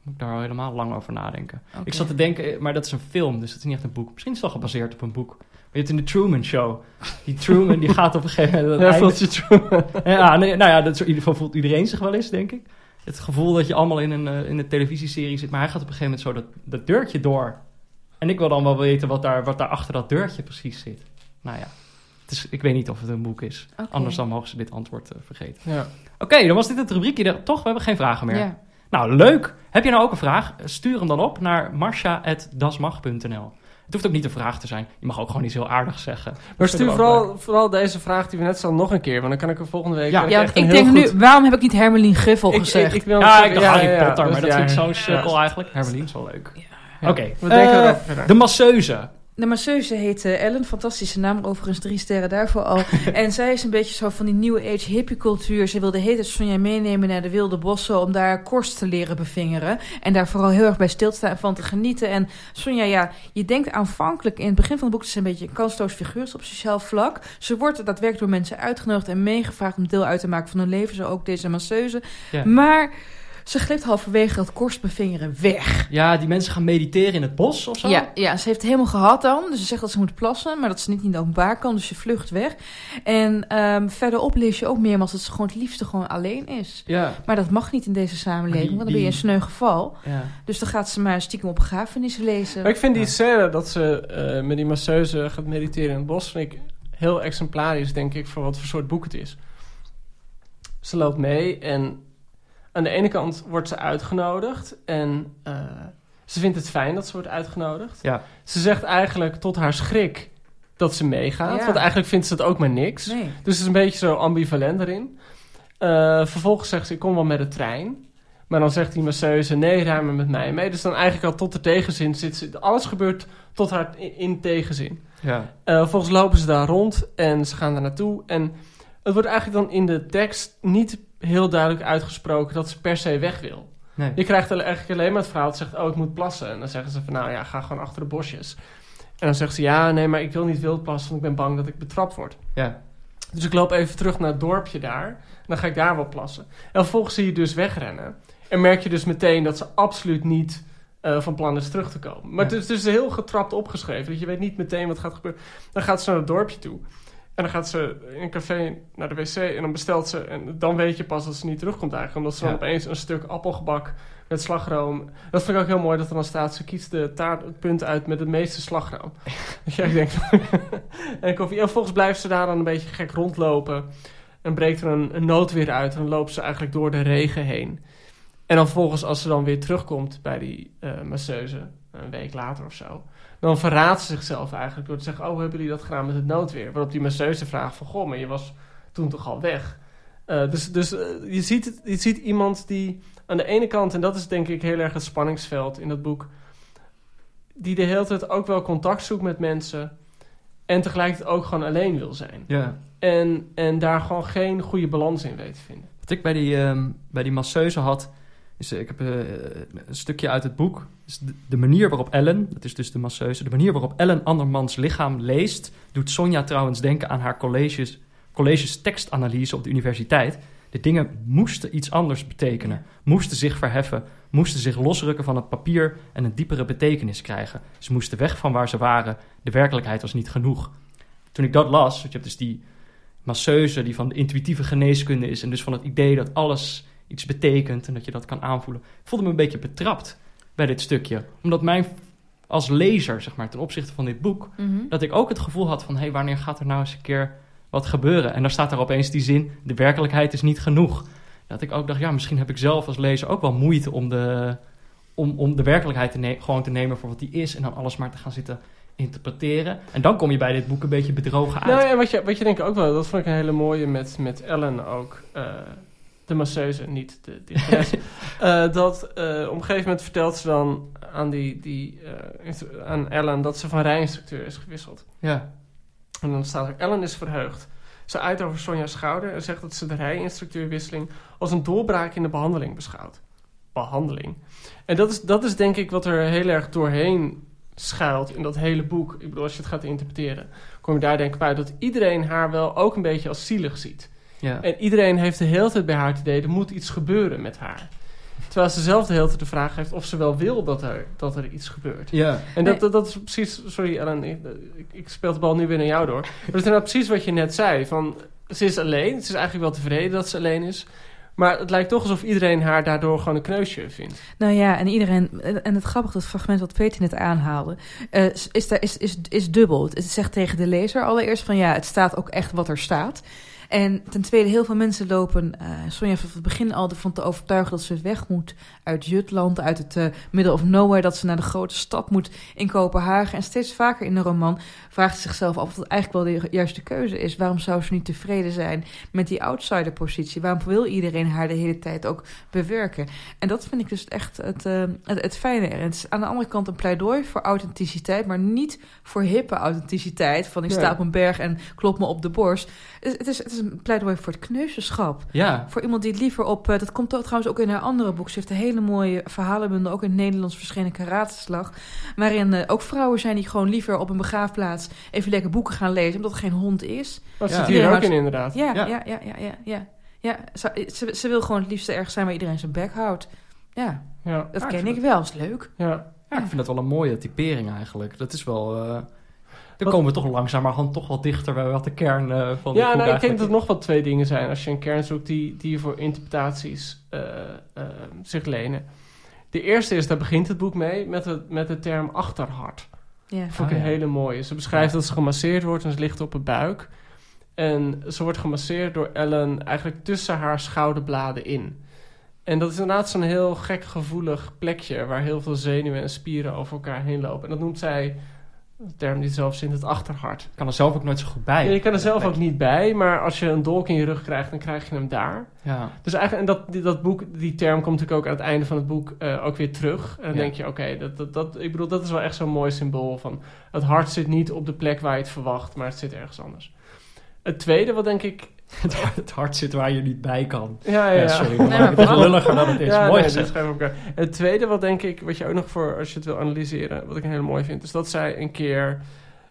F: Moet ik daar al helemaal lang over nadenken.
H: Okay.
F: Ik zat te denken, maar dat is een film, dus dat is niet echt een boek. Misschien is het wel gebaseerd op een boek. Je hebt in de Truman Show. Die Truman die gaat op een gegeven moment...
G: Ja, voelt je Truman.
F: Ja, nee, nou ja, dat is, in ieder geval voelt iedereen zich wel eens, denk ik. Het gevoel dat je allemaal in een, uh, in een televisieserie zit. Maar hij gaat op een gegeven moment zo dat, dat deurtje door. En ik wil dan wel weten wat daar, wat daar achter dat deurtje precies zit. Nou ja, het is, ik weet niet of het een boek is. Okay. Anders dan mogen ze dit antwoord uh, vergeten. Ja. Oké, okay, dan was dit het rubriekje. Toch, we hebben geen vragen meer. Ja. Nou, leuk. Heb je nou ook een vraag? Stuur hem dan op naar marsha at dasmag punt n l. Het hoeft ook niet een vraag te zijn. Je mag ook gewoon iets heel aardigs zeggen.
G: Maar stuur vooral, vooral deze vraag die we net zo nog een keer. Want dan kan ik er volgende week...
H: Ja, ja ik, ik denk goed... nu... Waarom heb ik niet Hermelien Griffel
G: ik,
H: gezegd?
G: Ik, ik wil
F: ja,
G: zeggen,
F: ik dacht
G: ja,
F: Harry
G: ja,
F: Potter.
G: ja,
F: maar
G: dus
F: dat
G: ja,
F: vind ik zo'n
G: ja,
F: sukkel
G: ja.
F: eigenlijk. Hermelien is wel leuk. Ja.
H: Ja.
F: Oké. Okay.
G: We denken
F: Uh,
G: erover verder.
F: De masseuse.
H: De masseuse heet uh, Ellen, fantastische naam, overigens drie sterren daarvoor al. En zij is een beetje zo van die nieuwe age hippie cultuur. Ze wilde heet het Sonja meenemen naar de wilde bossen om daar korst te leren bevingeren. En daar vooral heel erg bij stil te staan en van te genieten. En Sonja, ja, je denkt aanvankelijk in het begin van het boek, het is een beetje een kansloos figuur op sociaal vlak. Ze wordt daadwerkelijk door mensen uitgenodigd en meegevraagd om deel uit te maken van hun leven, zo ook deze masseuse. Ja. Maar... ze glipt halverwege dat korstbevingeren weg.
F: Ja, die mensen gaan mediteren in het bos of zo?
H: Ja, ja, ze heeft het helemaal gehad dan. Dus ze zegt dat ze moet plassen, maar dat ze niet in de openbaar kan. Dus ze vlucht weg. En um, verderop lees je ook meermaals dat ze gewoon het liefste gewoon alleen is. Ja. Maar dat mag niet in deze samenleving, die, want dan ben je een sneu geval. Ja. Dus dan gaat ze maar stiekem op begrafenissen lezen.
G: Maar ik vind die
F: ja.
G: scène dat ze uh, met die masseuse gaat mediteren in het bos, vind ik heel exemplarisch, denk ik, voor wat voor soort boek het is. Ze loopt mee en... aan de ene kant wordt ze uitgenodigd en uh, ze vindt het fijn dat ze wordt uitgenodigd. Ja. Ze zegt eigenlijk tot haar schrik dat ze meegaat, ja. want eigenlijk vindt ze het ook maar niks. Nee. Dus ze is een beetje zo ambivalent erin. Uh, vervolgens zegt ze, ik kom wel met de trein. Maar dan zegt die masseuse, nee, rij maar met mij mee. Dus dan eigenlijk al tot de tegenzin zit ze. Alles gebeurt tot haar in, in tegenzin. Ja. Uh, vervolgens lopen ze daar rond en ze gaan daar naartoe. En het wordt eigenlijk dan in de tekst niet heel duidelijk uitgesproken dat ze per se weg wil. Nee. Je krijgt eigenlijk alleen maar het verhaal dat zegt, oh, ik moet plassen. En dan zeggen ze van, nou ja, ga gewoon achter de bosjes. En dan zegt ze, ja, nee, maar ik wil niet wild plassen, want ik ben bang dat ik betrapt word. Ja. Dus ik loop even terug naar het dorpje daar. En dan ga ik daar wel plassen. En vervolgens zie je dus wegrennen. En merk je dus meteen dat ze absoluut niet uh, van plan is terug te komen. Maar ja. het is dus heel getrapt opgeschreven. Dat je weet niet meteen wat gaat gebeuren. Dan gaat ze naar het dorpje toe. En dan gaat ze in een café naar de wc en dan bestelt ze... en dan weet je pas dat ze niet terugkomt eigenlijk. Omdat ze ja. dan opeens een stuk appelgebak met slagroom... Dat vind ik ook heel mooi dat er dan staat... ze kiest de taart, het punt uit met het meeste slagroom. Dat jij denkt... en koffie. En vervolgens blijft ze daar dan een beetje gek rondlopen... en breekt er een, een noodweer uit... en dan loopt ze eigenlijk door de regen heen. En dan vervolgens als ze dan weer terugkomt bij die uh, masseuse... een week later of zo... dan verraadt ze zichzelf eigenlijk door te zeggen... oh, hebben jullie dat gedaan met het noodweer? Waarop die masseuse vraagt van... goh, maar je was toen toch al weg? Uh, dus dus uh, je, ziet, je ziet iemand die aan de ene kant... en dat is denk ik heel erg het spanningsveld in dat boek... die de hele tijd ook wel contact zoekt met mensen... en tegelijkertijd ook gewoon alleen wil zijn. Ja. En, en daar gewoon geen goede balans in weet te vinden.
F: Wat ik bij die, um, bij die masseuse had... is, ik heb uh, een stukje uit het boek... Dus de, de manier waarop Ellen, dat is dus de masseuse... de manier waarop Ellen andermans lichaam leest... doet Sonja trouwens denken aan haar colleges, colleges tekstanalyse op de universiteit. De dingen moesten iets anders betekenen. Moesten zich verheffen, moesten zich losrukken van het papier... en een diepere betekenis krijgen. Ze moesten weg van waar ze waren. De werkelijkheid was niet genoeg. Toen ik dat las, want je hebt dus die masseuse... die van de intuïtieve geneeskunde is... en dus van het idee dat alles iets betekent... en dat je dat kan aanvoelen. Ik voelde me een beetje betrapt... bij dit stukje. Omdat mijn als lezer, zeg maar, ten opzichte van dit boek... Mm-hmm. dat ik ook het gevoel had van... hé, hey, wanneer gaat er nou eens een keer wat gebeuren? En dan staat er opeens die zin... de werkelijkheid is niet genoeg. Dat ik ook dacht, ja, misschien heb ik zelf als lezer ook wel moeite... om de, om, om de werkelijkheid te ne- gewoon te nemen voor wat die is... en dan alles maar te gaan zitten interpreteren. En dan kom je bij dit boek een beetje bedrogen uit.
G: Nou ja, wat je, wat je denk ik ook wel... dat vond ik een hele mooie met, met Ellen ook... Uh, de masseuse, niet de dichteres. uh, dat uh, op een gegeven moment vertelt ze dan aan, die, die, uh, instru- aan Ellen... dat ze van rijinstructeur is gewisseld. Ja. En dan staat er... Ellen is verheugd. Ze uit over Sonja's schouder... en zegt dat ze de rijinstructeurwisseling... als een doorbraak in de behandeling beschouwt. Behandeling. En dat is, dat is denk ik wat er heel erg doorheen schuilt... in dat hele boek. Ik bedoel, als je het gaat interpreteren... kom je daar denk ik bij... dat iedereen haar wel ook een beetje als zielig ziet... Ja. En iedereen heeft de hele tijd bij haar het idee... er moet iets gebeuren met haar. Terwijl ze zelf de hele tijd de vraag heeft of ze wel wil dat er, dat er iets gebeurt.
F: Ja.
G: En dat, dat, dat is precies... Sorry Ellen, ik, ik speel de bal nu weer naar jou door. Maar dat is inderdaad precies wat je net zei. Van, ze is alleen. Ze is eigenlijk wel tevreden dat ze alleen is. Maar het lijkt toch alsof iedereen haar daardoor gewoon een kneusje vindt.
H: Nou ja, en iedereen... En het grappige, dat fragment wat Peter net aanhaalde... Uh, is, daar, is, is, is dubbel. Het zegt tegen de lezer allereerst van... ja, het staat ook echt wat er staat. En ten tweede, heel veel mensen lopen... Uh, Sonja van het begin al ervan te overtuigen... dat ze weg moet uit Jutland, uit het uh, middle of nowhere... dat ze naar de grote stad moet in Kopenhagen. En steeds vaker in de roman vraagt ze zichzelf af... of het eigenlijk wel de juiste keuze is. Waarom zou ze niet tevreden zijn met die outsiderpositie? Waarom wil iedereen haar de hele tijd ook bewerken? En dat vind ik dus echt het, uh, het, het fijne er. En het is aan de andere kant een pleidooi voor authenticiteit... maar niet voor hippe authenticiteit... van ik
G: Ja.
H: sta op een berg en klop me op de borst. Het, het, is, het is een pleidooi voor het kneuzenschap.
F: Ja.
H: Voor iemand die het liever op... Uh, dat komt trouwens ook in haar andere boek. Ze heeft een hele mooie verhalenbundel... ook in het Nederlands verschenen Karateslag... waarin uh, ook vrouwen zijn die gewoon liever op een begraafplaats... even lekker boeken gaan lezen... omdat er geen hond is.
G: Dat
F: Ja.
G: zit hier
H: Ja.
G: ook in inderdaad.
H: Ja,
F: Ja.
H: ja, ja, ja, ja. ja, ja. Ze, ze, ze wil gewoon het liefste ergens zijn... waar iedereen zijn bek houdt. Ja,
G: Ja.
H: dat
F: Ja,
H: ken
F: ik
H: ik
F: vind
H: wel. Is leuk.
G: Ja.
F: Ja, ik vind dat wel een mooie typering eigenlijk. Dat is wel... Uh, dan
G: Wat-
F: komen we toch langzamerhand toch wel dichter bij wat de kern uh, van het boek
G: Ja, nou, ik denk
F: eigenlijk
G: dat er
F: is.
G: nog wel twee dingen zijn... als je een kern zoekt die, die voor interpretaties uh, uh, zich lenen. De eerste is, daar begint het boek mee... met, het, met de term achterhart.
H: Ja.
G: Vond ik
F: Ah,
G: een
F: ja.
G: hele mooie. Ze beschrijft dat ze gemasseerd wordt en ze ligt op haar buik. En ze wordt gemasseerd door Ellen eigenlijk tussen haar schouderbladen in. En dat is inderdaad zo'n heel gek gevoelig plekje... waar heel veel zenuwen en spieren over elkaar heen lopen. En dat noemt zij, de term die ze zelf zint, het achterhart.
F: Ik kan er zelf ook nooit zo goed bij.
G: Ja, je kan er zelf ook niet bij, maar als je een dolk in je rug krijgt... dan krijg je hem daar.
F: Ja.
G: Dus eigenlijk, en dat, die, dat boek, die term komt natuurlijk ook aan het einde van het boek uh, ook weer terug. En dan
F: Ja.
G: denk je, oké, okay, dat, dat, dat, ik bedoel, dat is wel echt zo'n mooi symbool van... het hart zit niet op de plek waar je het verwacht, maar het zit ergens anders. Het tweede, wat denk ik...
F: Het, hart, het hart zit waar je niet bij kan.
G: Ja, ja, ja.
F: Ja, sorry,
H: Nee,
F: maar
H: maar
F: het is
H: vooral-
F: lulliger dan het is.
G: Ja,
F: Mooi
G: nee,
F: gezegd.
G: dit schrijf ik ook. Het tweede, wat denk ik, wat je ook nog voor, als je het wil analyseren... wat ik heel mooi vind, is dat zij een keer...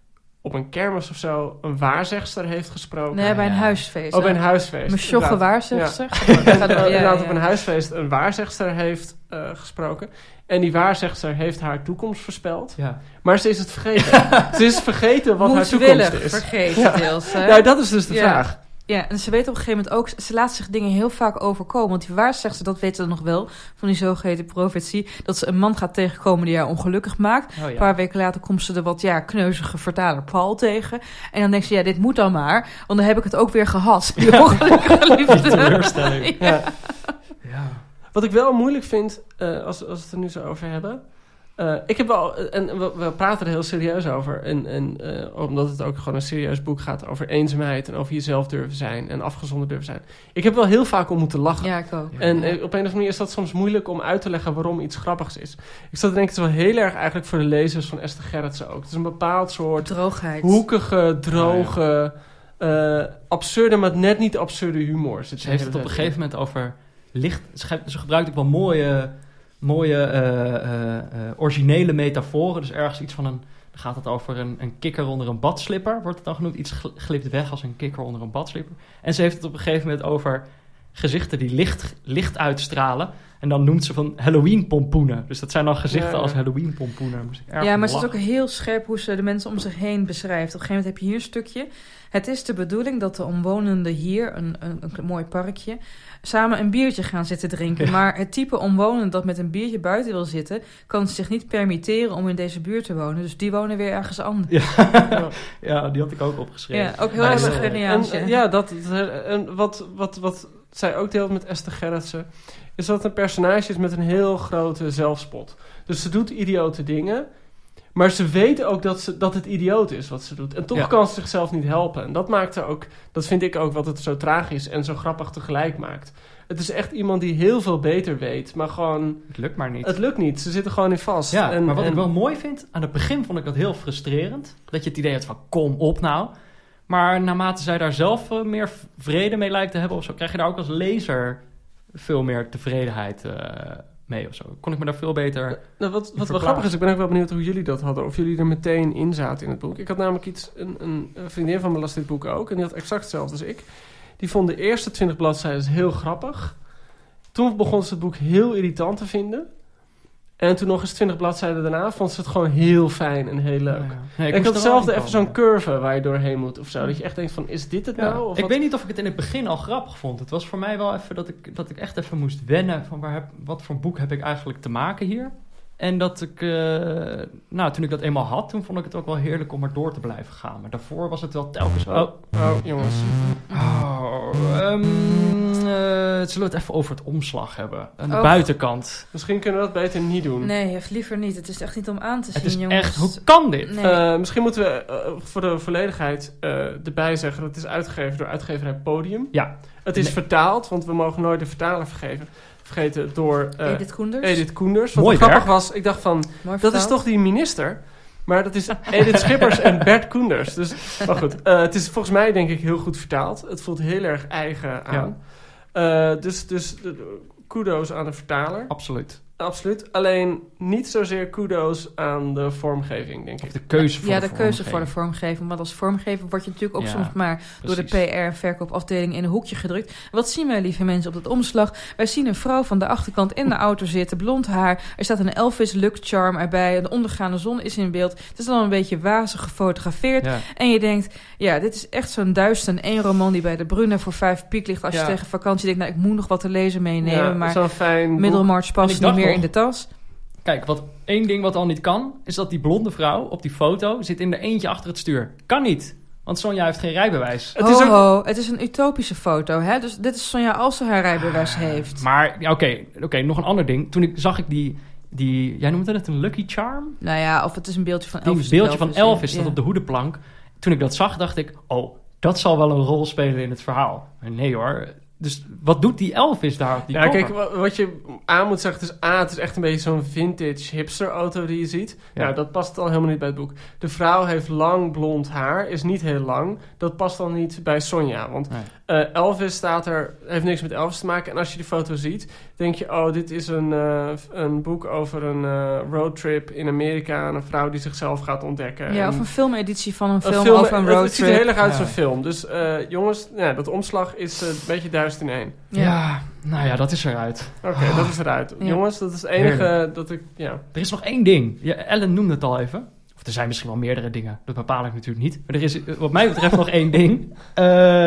G: op een kermis of zo een waarzegster heeft gesproken.
H: Nee, bij een
F: ja.
H: huisfeest.
G: Oh, bij een
H: hè?
G: huisfeest.
H: Mijn sjogge
G: inderdaad.
H: waarzegster.
G: Ja.
H: Ja, ja, ja,
G: Inderdaad,
H: ja.
G: op een huisfeest een waarzegster heeft uh, gesproken. En die waarzegster heeft haar toekomst voorspeld.
F: Ja.
G: Maar ze is het vergeten. Ze is vergeten wat haar toekomst
H: Moedwillig
G: is.
H: vergeten
G: Ja.
H: deels. Hè?
G: Ja, dat is dus de
H: Ja.
G: vraag.
H: Ja, en ze weet op een gegeven moment ook... Ze laat zich dingen heel vaak overkomen. Want die waarzegster, dat weet ze nog wel... van die zogeheten profetie... dat ze een man gaat tegenkomen die haar ongelukkig maakt.
F: Oh, ja.
H: Een paar weken later komt ze de wat ja, kneuzige vertaler Paul tegen. En dan denkt ze, ja, dit moet dan maar. Want dan heb ik het ook weer gehad. Die ongelukkige liefde.
F: Die teleurstelling.
H: Ja.
G: Ja.
F: Ja.
G: Wat ik wel moeilijk vind, uh, als, als we het er nu zo over hebben... Uh, ik heb wel, en we, we praten er heel serieus over. En, en uh, omdat het ook gewoon een serieus boek gaat over eenzaamheid... en over jezelf durven zijn en afgezonderd durven zijn. Ik heb wel heel vaak om moeten lachen.
H: Ja, ik ook.
G: En
H: Ja.
G: uh, op een of andere manier is dat soms moeilijk om uit te leggen waarom iets grappigs is. Ik zat te denken, het is wel heel erg eigenlijk voor de lezers van Esther Gerritsen ook. Het is een bepaald soort
H: Droogheid.
G: hoekige, droge, uh, absurde, maar net niet absurde humor. Zit
F: Ze heeft het op een gegeven moment over licht... Ze, ge- ze gebruikt ook wel mooie, mooie uh, uh, uh, originele metaforen. Dus ergens iets van een... Dan gaat het over een, een kikker onder een badslipper, wordt het dan genoemd. Iets gl- glipt weg als een kikker onder een badslipper. En ze heeft het op een gegeven moment over gezichten die licht, licht uitstralen. En dan noemt ze van Halloween-pompoenen. Dus dat zijn dan gezichten
G: Ja, ja.
F: als Halloween-pompoenen. Moest ik erg
H: Ja,
F: om
H: maar ze is
F: lachen.
H: ook heel scherp hoe ze de mensen om zich heen beschrijft. Op een gegeven moment heb je hier een stukje. Het is de bedoeling dat de omwonenden hier, een, een, een mooi parkje, samen een biertje gaan zitten drinken.
F: Ja.
H: Maar het type omwonenden dat met een biertje buiten wil zitten, kan zich niet permitteren om in deze buurt te wonen. Dus die wonen weer ergens anders.
F: Ja. Ja, die had ik ook opgeschreven.
H: Ja, ook heel
F: Maar
H: erg
F: is, eh,
H: Nigeriaans.
G: En,
H: Ja.
G: ja, dat, dat- en wat, wat, wat zij ook deelt met Esther Gerritsen, is dat het een personage is met een heel grote zelfspot. Dus ze doet idiote dingen, maar ze weet ook dat, ze, dat het idioot is wat ze doet. En toch
F: Ja.
G: kan ze zichzelf niet helpen. En dat maakt er ook, dat vind ik ook wat het zo tragisch en zo grappig tegelijk maakt. Het is echt iemand die heel veel beter weet, maar gewoon,
F: Het lukt maar niet.
G: het lukt niet. Ze zitten gewoon in vast.
F: Ja,
G: en,
F: maar wat
G: en,
F: ik wel mooi vind, aan het begin vond ik dat heel frustrerend. Dat je het idee had van, kom op nou. Maar naarmate zij daar zelf uh, meer vrede mee lijkt te hebben of zo, krijg je daar ook als lezer veel meer tevredenheid uh, mee of zo. Kon ik me daar veel beter...
G: Nou, wat wat wel
F: verplaatst.
G: grappig is, ik ben ook wel benieuwd hoe jullie dat hadden. Of jullie er meteen in zaten in het boek. Ik had namelijk iets, een, een, een vriendin van me las dit boek ook. En die had exact hetzelfde als ik. Die vond de eerste twintig bladzijden heel grappig. Toen begon ze het boek heel irritant te vinden. En toen nog eens twintig bladzijden daarna vond ze het gewoon heel fijn en heel leuk. Ja. Nee, ik ik had hetzelfde even zo'n curve waar je doorheen moet of zo. Dat je echt denkt van, is dit het ja. nou? Of
F: ik
G: wat?
F: weet niet of ik het in het begin al grappig vond. Het was voor mij wel even dat ik, dat ik echt even moest wennen van waar heb, wat voor boek heb ik eigenlijk te maken hier. En dat ik, uh, nou toen ik dat eenmaal had, toen vond ik het ook wel heerlijk om er door te blijven gaan. Maar daarvoor was het wel telkens...
G: Oh, oh jongens.
F: Oh, um, uh, zullen we het even over het omslag hebben? Aan de
H: oh.
F: buitenkant.
G: Misschien kunnen we dat beter niet doen.
H: Nee, liever niet. Het is echt niet om aan te zien,
F: het is
H: jongens.
F: Echt, hoe kan dit?
H: Nee.
G: Uh, misschien moeten we uh, voor de volledigheid uh, erbij zeggen dat het is uitgegeven door uitgeverij Podium.
F: Ja.
G: Het is
F: nee.
G: vertaald, want we mogen nooit de vertaler vergeven. Vergeten door uh,
H: Edith Koenders.
G: Edith Koenders. Wat
F: Mooi
G: grappig
F: werk.
G: was, ik dacht van,
H: Mooi
G: dat is
H: vertaald.
G: toch die minister? Maar dat is Edith Schippers en Bert Koenders. Dus, maar goed, uh, het is volgens mij denk ik heel goed vertaald. Het voelt heel erg eigen aan. Ja. Uh, dus dus uh, kudo's aan de vertaler.
F: Absoluut.
G: Absoluut. Alleen niet zozeer kudo's aan de vormgeving, denk ik.
F: Of de keuze voor
H: ja,
F: de,
H: de keuze voor de vormgeving. Want als vormgever word je natuurlijk ook
F: ja,
H: soms maar
F: precies.
H: door de P R en verkoopafdeling in een hoekje gedrukt. Wat zien wij, lieve mensen, op dat omslag? Wij zien een vrouw van de achterkant in de auto zitten, blond haar. Er staat een Elvis Luck charm erbij. De ondergaande zon is in beeld. Het is dan een beetje wazig gefotografeerd. Ja. En je denkt, ja, dit is echt zo'n duizend en één roman die bij de Bruna voor vijf piek ligt. Als ja. je tegen vakantie denkt, nou, ik moet nog wat te lezen meenemen.
G: Ja,
H: maar
G: zo'n fijn
H: Middelmarch past niet meer nog, in de tas.
F: Kijk, wat één ding wat al niet kan, is dat die blonde vrouw op die foto zit in de eentje achter het stuur. Kan niet, want Sonja heeft geen rijbewijs.
H: Het is, ook... oh, het is een utopische foto, hè? Dus dit is Sonja als ze haar rijbewijs ah, heeft.
F: Maar, ja, oké, okay, okay, nog een ander ding. Toen ik, zag ik die, die, jij noemde het een Lucky Charm?
H: Nou ja, of het is een beeldje van Elvis.
F: Een beeldje Elvis, van Elvis, ja. dat
H: ja.
F: op de hoedenplank. Toen ik dat zag, dacht ik, oh, dat zal wel een rol spelen in het verhaal. Maar nee hoor. Dus wat doet die Elvis daar op die
G: Ja,
F: cover?
G: kijk, wat je aan moet zeggen, is A, het is echt een beetje zo'n vintage hipster auto die je ziet. Ja. Nou, dat past al helemaal niet bij het boek. De vrouw heeft lang blond haar, is niet heel lang. Dat past dan niet bij Sonja, want nee. uh, Elvis staat er, heeft niks met Elvis te maken. En als je die foto ziet, denk je, oh, dit is een, uh, een boek over een uh, roadtrip in Amerika en een vrouw die zichzelf gaat ontdekken.
H: Ja,
G: en
H: of een filmeditie van een film,
G: een film
H: over een roadtrip.
G: Het ziet er heel erg uit als
F: ja.
G: een film. Dus uh, jongens, ja, dat omslag is uh, een beetje duizend in één.
F: Ja. ja, nou ja, dat is eruit.
G: Oké, okay, oh. dat is eruit. Ja. Jongens, dat is het enige Heerlijk. dat ik... Ja.
F: Er is nog één ding. Ja, Ellen noemde het al even. Of er zijn misschien wel meerdere dingen. Dat bepaal ik natuurlijk niet. Maar er is wat mij betreft nog één ding. Uh,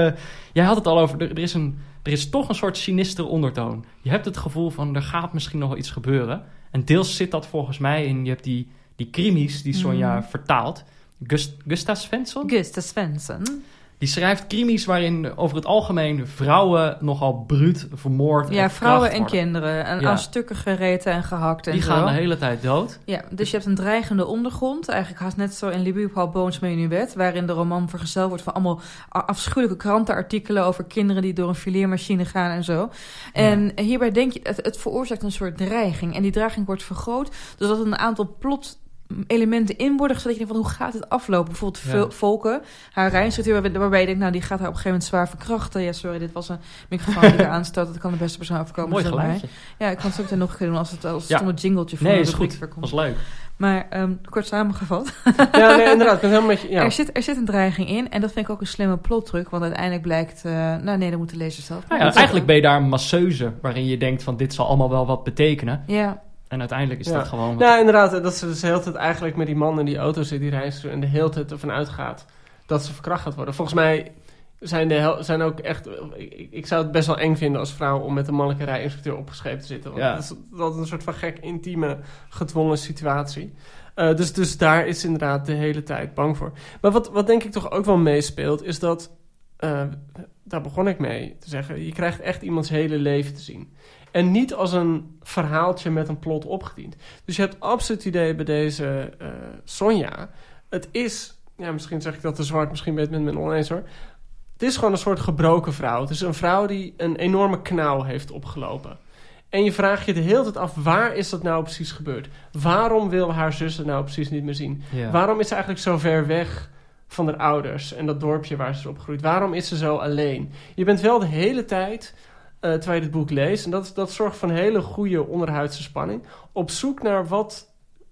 F: jij had het al over... Er, er, is een, er is toch een soort sinistere ondertoon. Je hebt het gevoel van, er gaat misschien nog wel iets gebeuren. En deels zit dat volgens mij in... Je hebt die, die krimis die Sonja mm. vertaalt. Gust, Gusta Svensson?
H: Gusta Svensson.
F: Die schrijft krimis waarin over het algemeen vrouwen nogal bruut vermoord en
H: Ja, vrouwen en
F: worden.
H: kinderen. En
F: ja.
H: aan stukken gereten en gehakt. En
F: die
H: zo.
F: gaan de hele tijd dood.
H: Ja, dus je hebt een dreigende ondergrond. Eigenlijk haast net zo in Libby Paul Bones Menuet, waarin de roman vergezeld wordt van allemaal afschuwelijke krantenartikelen over kinderen die door een fileermachine gaan en zo. En ja. hierbij denk je, het, het veroorzaakt een soort dreiging. En die dreiging wordt vergroot, doordat een aantal plot elementen in worden gezet. Dat je denkt van, hoe gaat het aflopen? Bijvoorbeeld ja. Volken, haar rijinstructeur, waarbij je denkt, nou, die gaat haar op een gegeven moment zwaar verkrachten. Ja, sorry, dit was een microfoon die er aanstoot. Dat kan de beste persoon overkomen.
F: Mooi geluidje.
H: Ja, ik kan het ook nog een keer doen als het als
F: ja.
H: het een jingletje voor
F: nee,
H: de
F: is goed.
H: voorkomt.
F: Was leuk.
H: Maar um, kort samengevat.
G: Ja, nee, inderdaad. Ik ben helemaal met je, ja.
H: er, zit, er zit een dreiging in. En dat vind ik ook een slimme plottruc. Want uiteindelijk blijkt... Uh, nou nee, dan moet de lezer zelf...
F: Nou ja, eigenlijk ben je daar een masseuse waarin je denkt van, dit zal allemaal wel wat betekenen.
H: Ja.
F: En uiteindelijk is
G: ja.
F: dat gewoon...
G: Ja, inderdaad. Dat ze dus de hele tijd eigenlijk met die man in die auto zit, die reist en de hele tijd ervan uitgaat dat ze verkracht gaat worden. Volgens mij zijn, de hel- zijn ook echt... Ik, ik zou het best wel eng vinden als vrouw om met een mannelijke rijinstructeur opgescheept te zitten. Want ja. dat, is, dat is een soort van gek, intieme, gedwongen situatie. Uh, dus, dus daar is inderdaad de hele tijd bang voor. Maar wat, wat denk ik toch ook wel meespeelt, is dat... Uh, daar begon ik mee te zeggen. Je krijgt echt iemands hele leven te zien. En niet als een verhaaltje met een plot opgediend. Dus je hebt absoluut het idee bij deze uh, Sonja. Het is, ja, misschien zeg ik dat te zwart, misschien ben je het met me oneens hoor. Het is gewoon een soort gebroken vrouw. Het is een vrouw die een enorme knauw heeft opgelopen. En je vraagt je de hele tijd af, waar is dat nou precies gebeurd? Waarom wil haar zus het nou precies niet meer zien? Ja. Waarom is ze eigenlijk zo ver weg van haar ouders en dat dorpje waar ze is opgegroeid? Waarom is ze zo alleen? Je bent wel de hele tijd... Uh, terwijl je dit boek leest. En dat, dat zorgt voor een hele goede onderhuidse spanning. Op zoek naar wat...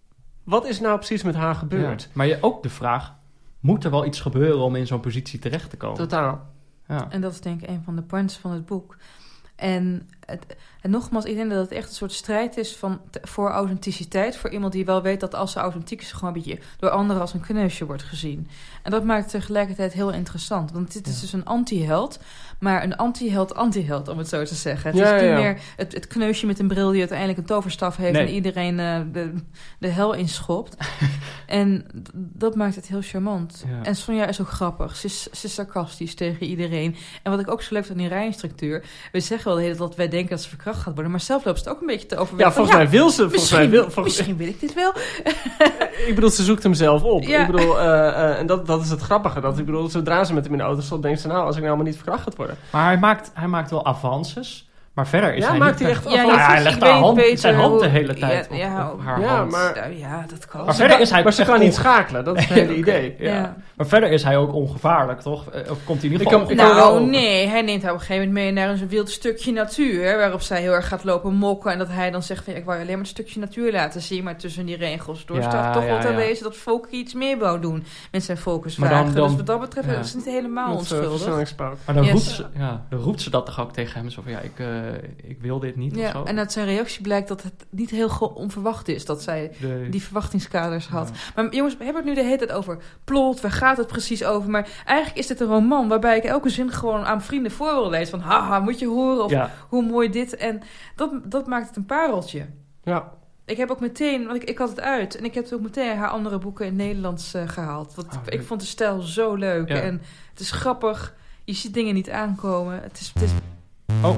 G: Wat is nou precies met haar gebeurd?
F: Ja, maar je ook de vraag... Moet er wel iets gebeuren om in zo'n positie terecht te komen?
G: Totaal.
F: Ja.
H: En dat is denk ik een van de points van het boek. En het, en nogmaals, ik denk dat het echt een soort strijd is van te, voor authenticiteit. Voor iemand die wel weet dat als ze authentiek is, gewoon een beetje door anderen als een kneusje wordt gezien. En dat maakt het tegelijkertijd heel interessant. Want dit is
G: ja.
H: dus een anti-held, maar een anti-held, anti-held, om het zo te zeggen. Het
G: Ja,
H: is niet
G: ja, ja.
H: meer het, het kneusje met een bril die uiteindelijk een toverstaf heeft
F: Nee.
H: en iedereen uh, de, de hel inschopt. En d- dat maakt het heel charmant.
F: Ja.
H: En Sonja is ook grappig. Ze is, ze is sarcastisch tegen iedereen. En wat ik ook zo leuk vind aan die rijinstructeur, we zeggen wel de hele tijd dat wij denken dat ze verkracht gaat worden, maar zelf loopt ze het ook een beetje te overwegen.
G: Ja, volgens
H: van,
G: mij wil ze. Volgens
H: Misschien,
G: mij wil, volgens,
H: misschien wil ik dit wel.
G: ik bedoel, ze zoekt hem zelf op.
H: Ja.
G: Ik bedoel, uh, uh, en dat, dat is het grappige. Dat, ik bedoel, zodra ze met hem in de auto stond, denkt ze, nou, als ik nou maar niet verkracht gaat worden.
F: Maar hij maakt, hij maakt wel avances. Maar verder is
G: Ja,
F: hij
G: maakt
F: niet
G: hij
F: per-
G: echt
H: Ja,
F: Nou ja,
H: ja,
F: hij
H: ik
F: legt
H: weet
F: haar hand,
H: beter
F: zijn hand de
H: hoe-
F: hele tijd
H: ja,
F: op,
H: ja,
F: op haar
G: ja,
F: hand.
G: maar-
H: Nou, ja, dat kan.
F: Maar verder is hij
G: Maar ze
F: echt
G: kan niet
F: onge-
G: schakelen, dat is het hele idee.
F: Ja.
H: Ja.
F: Maar verder is hij ook ongevaarlijk, toch? Eh, Of komt hij in ieder
G: Ik
F: geval
G: kan- ik
F: ongevaarlijk
G: kan
H: Nou,
F: over?
H: nee, hij neemt haar op een gegeven moment mee naar een wild stukje natuur, waarop zij heel erg gaat lopen mokken en dat hij dan zegt van, ja, ik wou je alleen maar een stukje natuur laten zien, maar tussen die regels door
F: Ja,
H: staat toch
F: ja,
H: wel te
F: ja.
H: lezen dat Volker iets meer wou doen met zijn
F: Maar
H: focusvragen.
F: dan- dan-
H: Dus wat dat betreft
F: ja.
H: is het niet helemaal
G: Met, uh,
H: onschuldig.
G: versnellingspook.
F: Maar dan,
H: Yes.
F: roept ze, ja, dan roept ze dat toch ook tegen hem. Zo van, ja, ik, uh, ik wil dit niet of
H: Ja,
F: zo.
H: en uit zijn reactie blijkt dat het niet heel ge- onverwacht is dat zij
F: De-
H: die verwachtingskaders had.
F: Ja.
H: Maar jongens, we hebben het nu de hele tijd over plot, waar gaat het precies over? Maar eigenlijk is dit een roman waarbij ik elke zin gewoon aan vrienden voor wil lezen. Van haha, moet je horen of
F: ja.
H: hoe mooi dit. En dat, dat maakt het een pareltje.
G: Ja.
H: Ik heb ook meteen, want ik, ik had het uit. En ik heb ook meteen haar andere boeken in het Nederlands uh, gehaald. Want
F: Oh,
H: ik
F: leuk.
H: vond de stijl zo leuk.
F: Ja.
H: En het is grappig. Je ziet dingen niet aankomen. Het is... Het is
F: Oh.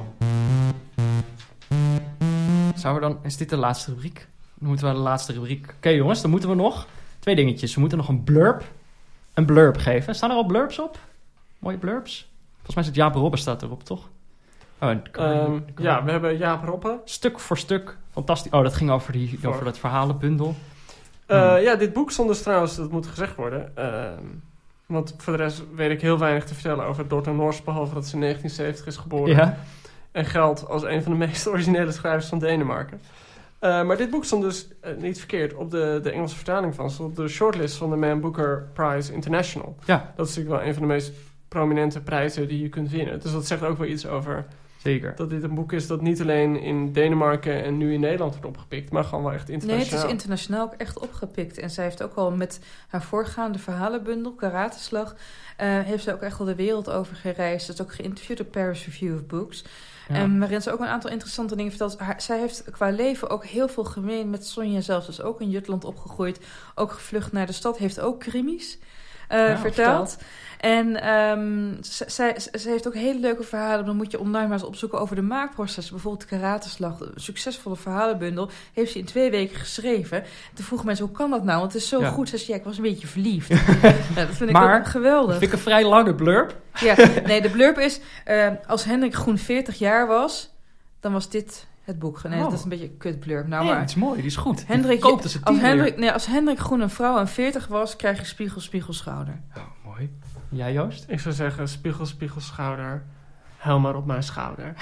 F: Zou we dan... Is dit de laatste rubriek? Dan moeten we de laatste rubriek... Oké okay, jongens, dan moeten we nog... Twee dingetjes. We moeten nog een blurb... Een blurb geven. Staan er al blurbs op? Mooie blurbs? Volgens mij zit Jaap Robben staat erop, toch? Oh, en-
G: Um, ja, we hebben Jaap Roppen.
F: Stuk voor stuk. Fantastisch. Oh, dat ging over, die,
G: Voor-
F: over dat verhalenbundel.
G: Uh,
F: Hmm.
G: Ja, dit boek stond dus trouwens, dat moet gezegd worden. Um, want voor de rest weet ik heel weinig te vertellen over Dorthe Nors, behalve dat ze in negentien zeventig is geboren.
F: Ja.
G: En geldt als een van de meest originele schrijvers van Denemarken. Uh, maar dit boek stond dus uh, niet verkeerd op de, de Engelse vertaling van. Stond op de shortlist van de Man Booker Prize International.
F: Ja.
G: Dat is natuurlijk wel een van de meest prominente prijzen die je kunt winnen. Dus dat zegt ook wel iets over
F: Zeker.
G: dat dit een boek is dat niet alleen in Denemarken en nu in Nederland wordt opgepikt, maar gewoon wel echt
H: Nee,
G: internationaal.
H: het is internationaal ook echt opgepikt. En zij heeft ook al met haar voorgaande verhalenbundel, Karateslag, uh, heeft ze ook echt al de wereld over gereisd. Dat is ook geïnterviewd op Paris Review of Books.
F: Ja.
H: En waarin ze ook een aantal interessante dingen vertelt. Haar, zij heeft qua leven ook heel veel gemeen met Sonja zelf. Dus ook in Jutland opgegroeid. Ook gevlucht naar de stad. Heeft ook krimis uh,
F: Ja,
H: verteld.
F: vertel.
H: En um, ze, zij, ze heeft ook hele leuke verhalen. Dan moet je online maar eens opzoeken over de maakproces. Bijvoorbeeld Karateslag, een succesvolle verhalenbundel, heeft ze in twee weken geschreven. Toen vroegen mensen, hoe kan dat nou? Want het is zo
F: Ja.
H: goed. Ze zei, ja, ik was een beetje verliefd. Ja, dat vind ik
F: Maar,
H: ook geweldig.
F: Dat vind ik een vrij lange blurb.
H: Ja, nee, de blurb is, uh, als Hendrik Groen veertig jaar was, dan was dit het boek. Nee,
F: Oh.
H: dat is een beetje een kut blurb. Nou,
F: Nee,
H: maar
F: het is mooi, die is goed.
H: Hendrik,
F: Die koopt dus het
H: als,
F: tien
H: Hendrik, nee, als Hendrik Groen een vrouw en veertig was, krijg je spiegel, spiegel, schouder.
F: Oh, mooi. Jij, Joost?
G: Ik zou zeggen, spiegel, spiegel, schouder. Huil maar op mijn schouder.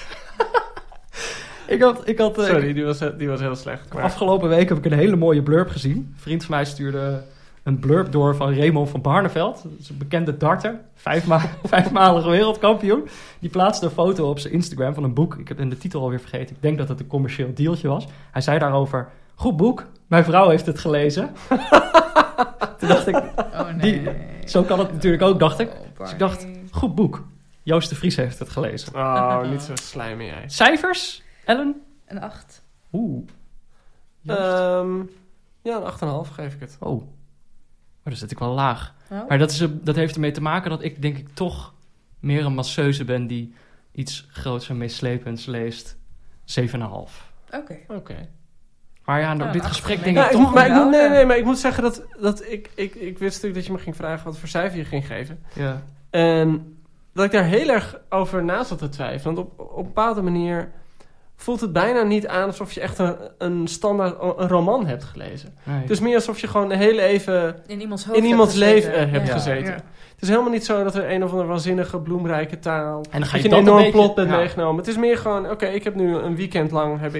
F: Ik had... Ik had uh,
G: Sorry, die was, die was heel slecht. Maar...
F: Afgelopen week heb ik een hele mooie blurb gezien. Een vriend van mij stuurde een blurb door van Raymond van Barneveld. Dat is een bekende darter. Vijfma- vijfmalige wereldkampioen. Die plaatste een foto op zijn Instagram van een boek. Ik heb de titel alweer vergeten. Ik denk dat het een commercieel dealtje was. Hij zei daarover, goed boek. Mijn vrouw heeft het gelezen. Toen dacht ik,
H: Oh nee.
F: die, zo kan het natuurlijk ook, dacht ik.
H: Oh,
F: Dus ik dacht, goed boek. Joost de Vries heeft het gelezen.
G: Oh, niet zo slijmen jij.
F: Cijfers, Ellen?
H: Een acht.
F: Oeh. Joost?
G: Um, ja, een acht komma vijf geef ik het.
F: Oh. Oh, dan zit ik wel laag.
H: Oh.
F: Maar dat, is, een- dat heeft ermee te maken dat ik denk ik toch meer een masseuse ben die iets groots en meeslepends leest. zeven komma vijf.
H: Oké.
G: Oké.
F: Maar ja, nou,
H: Ja,
F: dit
H: een
F: gesprek
H: acht
F: denk
G: Ja,
F: ik
G: ik
F: toch...
G: moet, maar ik moet, nee,
H: ouder.
G: nee, maar ik moet zeggen dat, dat ik, ik, ik wist natuurlijk dat je me ging vragen wat voor cijfer je ging geven.
F: Ja.
G: En dat ik daar heel erg over na zat te twijfelen. Want op, op een bepaalde manier voelt het bijna niet aan alsof je echt een, een standaard een roman hebt gelezen.
F: Nee.
G: Het is meer alsof je gewoon heel even
H: In iemands hoofd
G: in
H: hebt
G: iemands
H: gezeten.
G: leven eh, hebt
H: Ja.
G: gezeten.
H: Ja.
G: Het is helemaal niet zo dat er een of andere waanzinnige bloemrijke taal...
F: En dan ga
G: dat
F: je
G: je een
F: dat
G: enorm
F: een beetje-
G: plot bent
F: ja.
G: meegenomen. Het is meer gewoon, oké, ik heb nu een weekend lang heb ik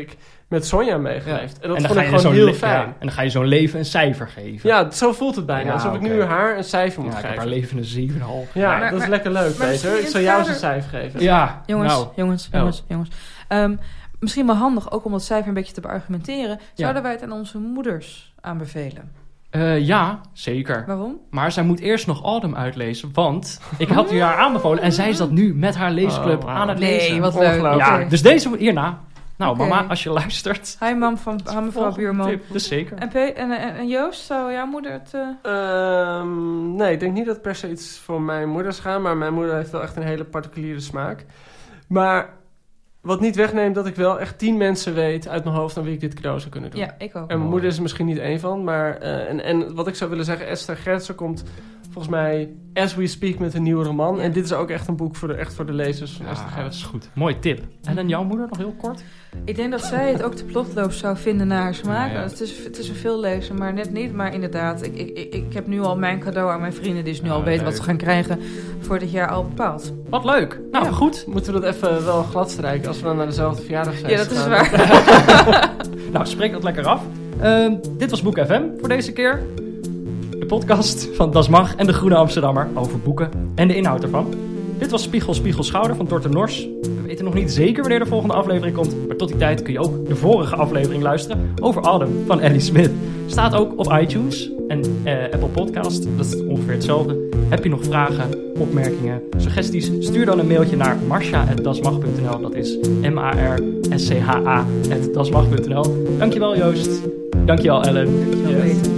G: met Sonja meegeleefd.
F: Ja.
G: En dat
F: en dan
G: vond
F: ga
G: ik
F: je
G: gewoon
F: zo'n
G: heel
F: le-
G: fijn.
F: Ja, en dan ga je zo'n leven een cijfer geven.
G: Ja, zo voelt het bijna.
F: Ja,
G: alsof
F: oké.
G: ik nu haar een cijfer moet
F: Ja, ik heb
G: geven.
F: haar leven een zeven komma vijf.
G: Ja,
H: Maar-
G: dat is
H: maar-
G: lekker leuk,
H: maar
G: Peter.
H: misschien
G: Ik
H: in
G: zal jou eens
H: het
G: een cijfer geven.
F: Ja,
H: Jongens,
F: nou.
H: jongens,
F: Ja.
H: jongens, jongens. Um, misschien wel handig, ook om dat cijfer een beetje te beargumenteren. Zouden wij het aan onze moeders aanbevelen?
F: Uh, ja, zeker.
H: Waarom?
F: Maar zij moet eerst nog Autumn uitlezen, want ik had u haar aanbevolen en zij is dat nu met haar leesclub
G: Oh, wow.
F: aan het lezen.
H: Nee, wat leuk.
G: Ongelooflijk.
F: Ja,
H: Oké.
F: dus deze moet hierna. Nou,
H: Oké.
F: mama, als je luistert.
H: Hi, mam van hi, mevrouw
F: volgende
H: Buurman.
F: tip, dus zeker.
H: En, P- en, en, en Joost, zou jouw moeder het... Uh...
G: Ehm, nee, ik denk niet dat het per se iets voor mijn moeders gaat. Maar mijn moeder heeft wel echt een hele particuliere smaak. Maar wat niet wegneemt dat ik wel echt tien mensen weet uit mijn hoofd aan wie ik dit cadeau zou kunnen doen.
H: Ja, ik ook.
G: En mijn moeder is er misschien niet één van. Maar, uh, en, en wat ik zou willen zeggen, Esther Gertsen komt volgens mij as we speak met een nieuwe roman.
H: Ja.
G: En dit is ook echt een boek voor de, echt voor de lezers van Esther
F: Ja, dat
G: Gertsen.
F: is goed. Mooie tip. En dan jouw moeder nog heel kort?
H: Ik denk dat zij het ook te plotloos zou vinden naar haar smaak.
F: Ja, ja.
H: Het, is, het is een veel lezen, maar net niet. Maar inderdaad, ik, ik, ik, ik heb nu al mijn cadeau aan mijn vrienden... die dus nu
F: Ja,
H: al weten wat
F: leuk.
H: ze gaan krijgen voor dit jaar al bepaald.
F: Wat leuk. Nou,
H: Ja.
F: goed.
G: Moeten we dat even wel gladstrijken als we dan naar dezelfde verjaardag zijn
H: Ja, dat is
G: gegaan?
H: waar.
F: Nou, spreek dat lekker af. Ehm, dit was Boek F M voor deze keer. De podcast van Das Mag en de Groene Amsterdammer over boeken en de inhoud ervan. Dit was Spiegel, Spiegel, Schouder van Dorte Nors. We weten nog niet zeker wanneer de volgende aflevering komt, maar tot die tijd kun je ook de vorige aflevering luisteren over Autumn van Ellie Smith. Staat ook op iTunes en eh, Apple Podcast, dat is ongeveer hetzelfde. Heb je nog vragen, opmerkingen, suggesties? Stuur dan een mailtje naar marsha apenstaartje dasmag punt n l. Dat is M A R S C H A apenstaartje dasmag punt n l. Dankjewel Joost. Dankjewel Ellen.
H: Dankjewel,
F: Yes.
H: Peter.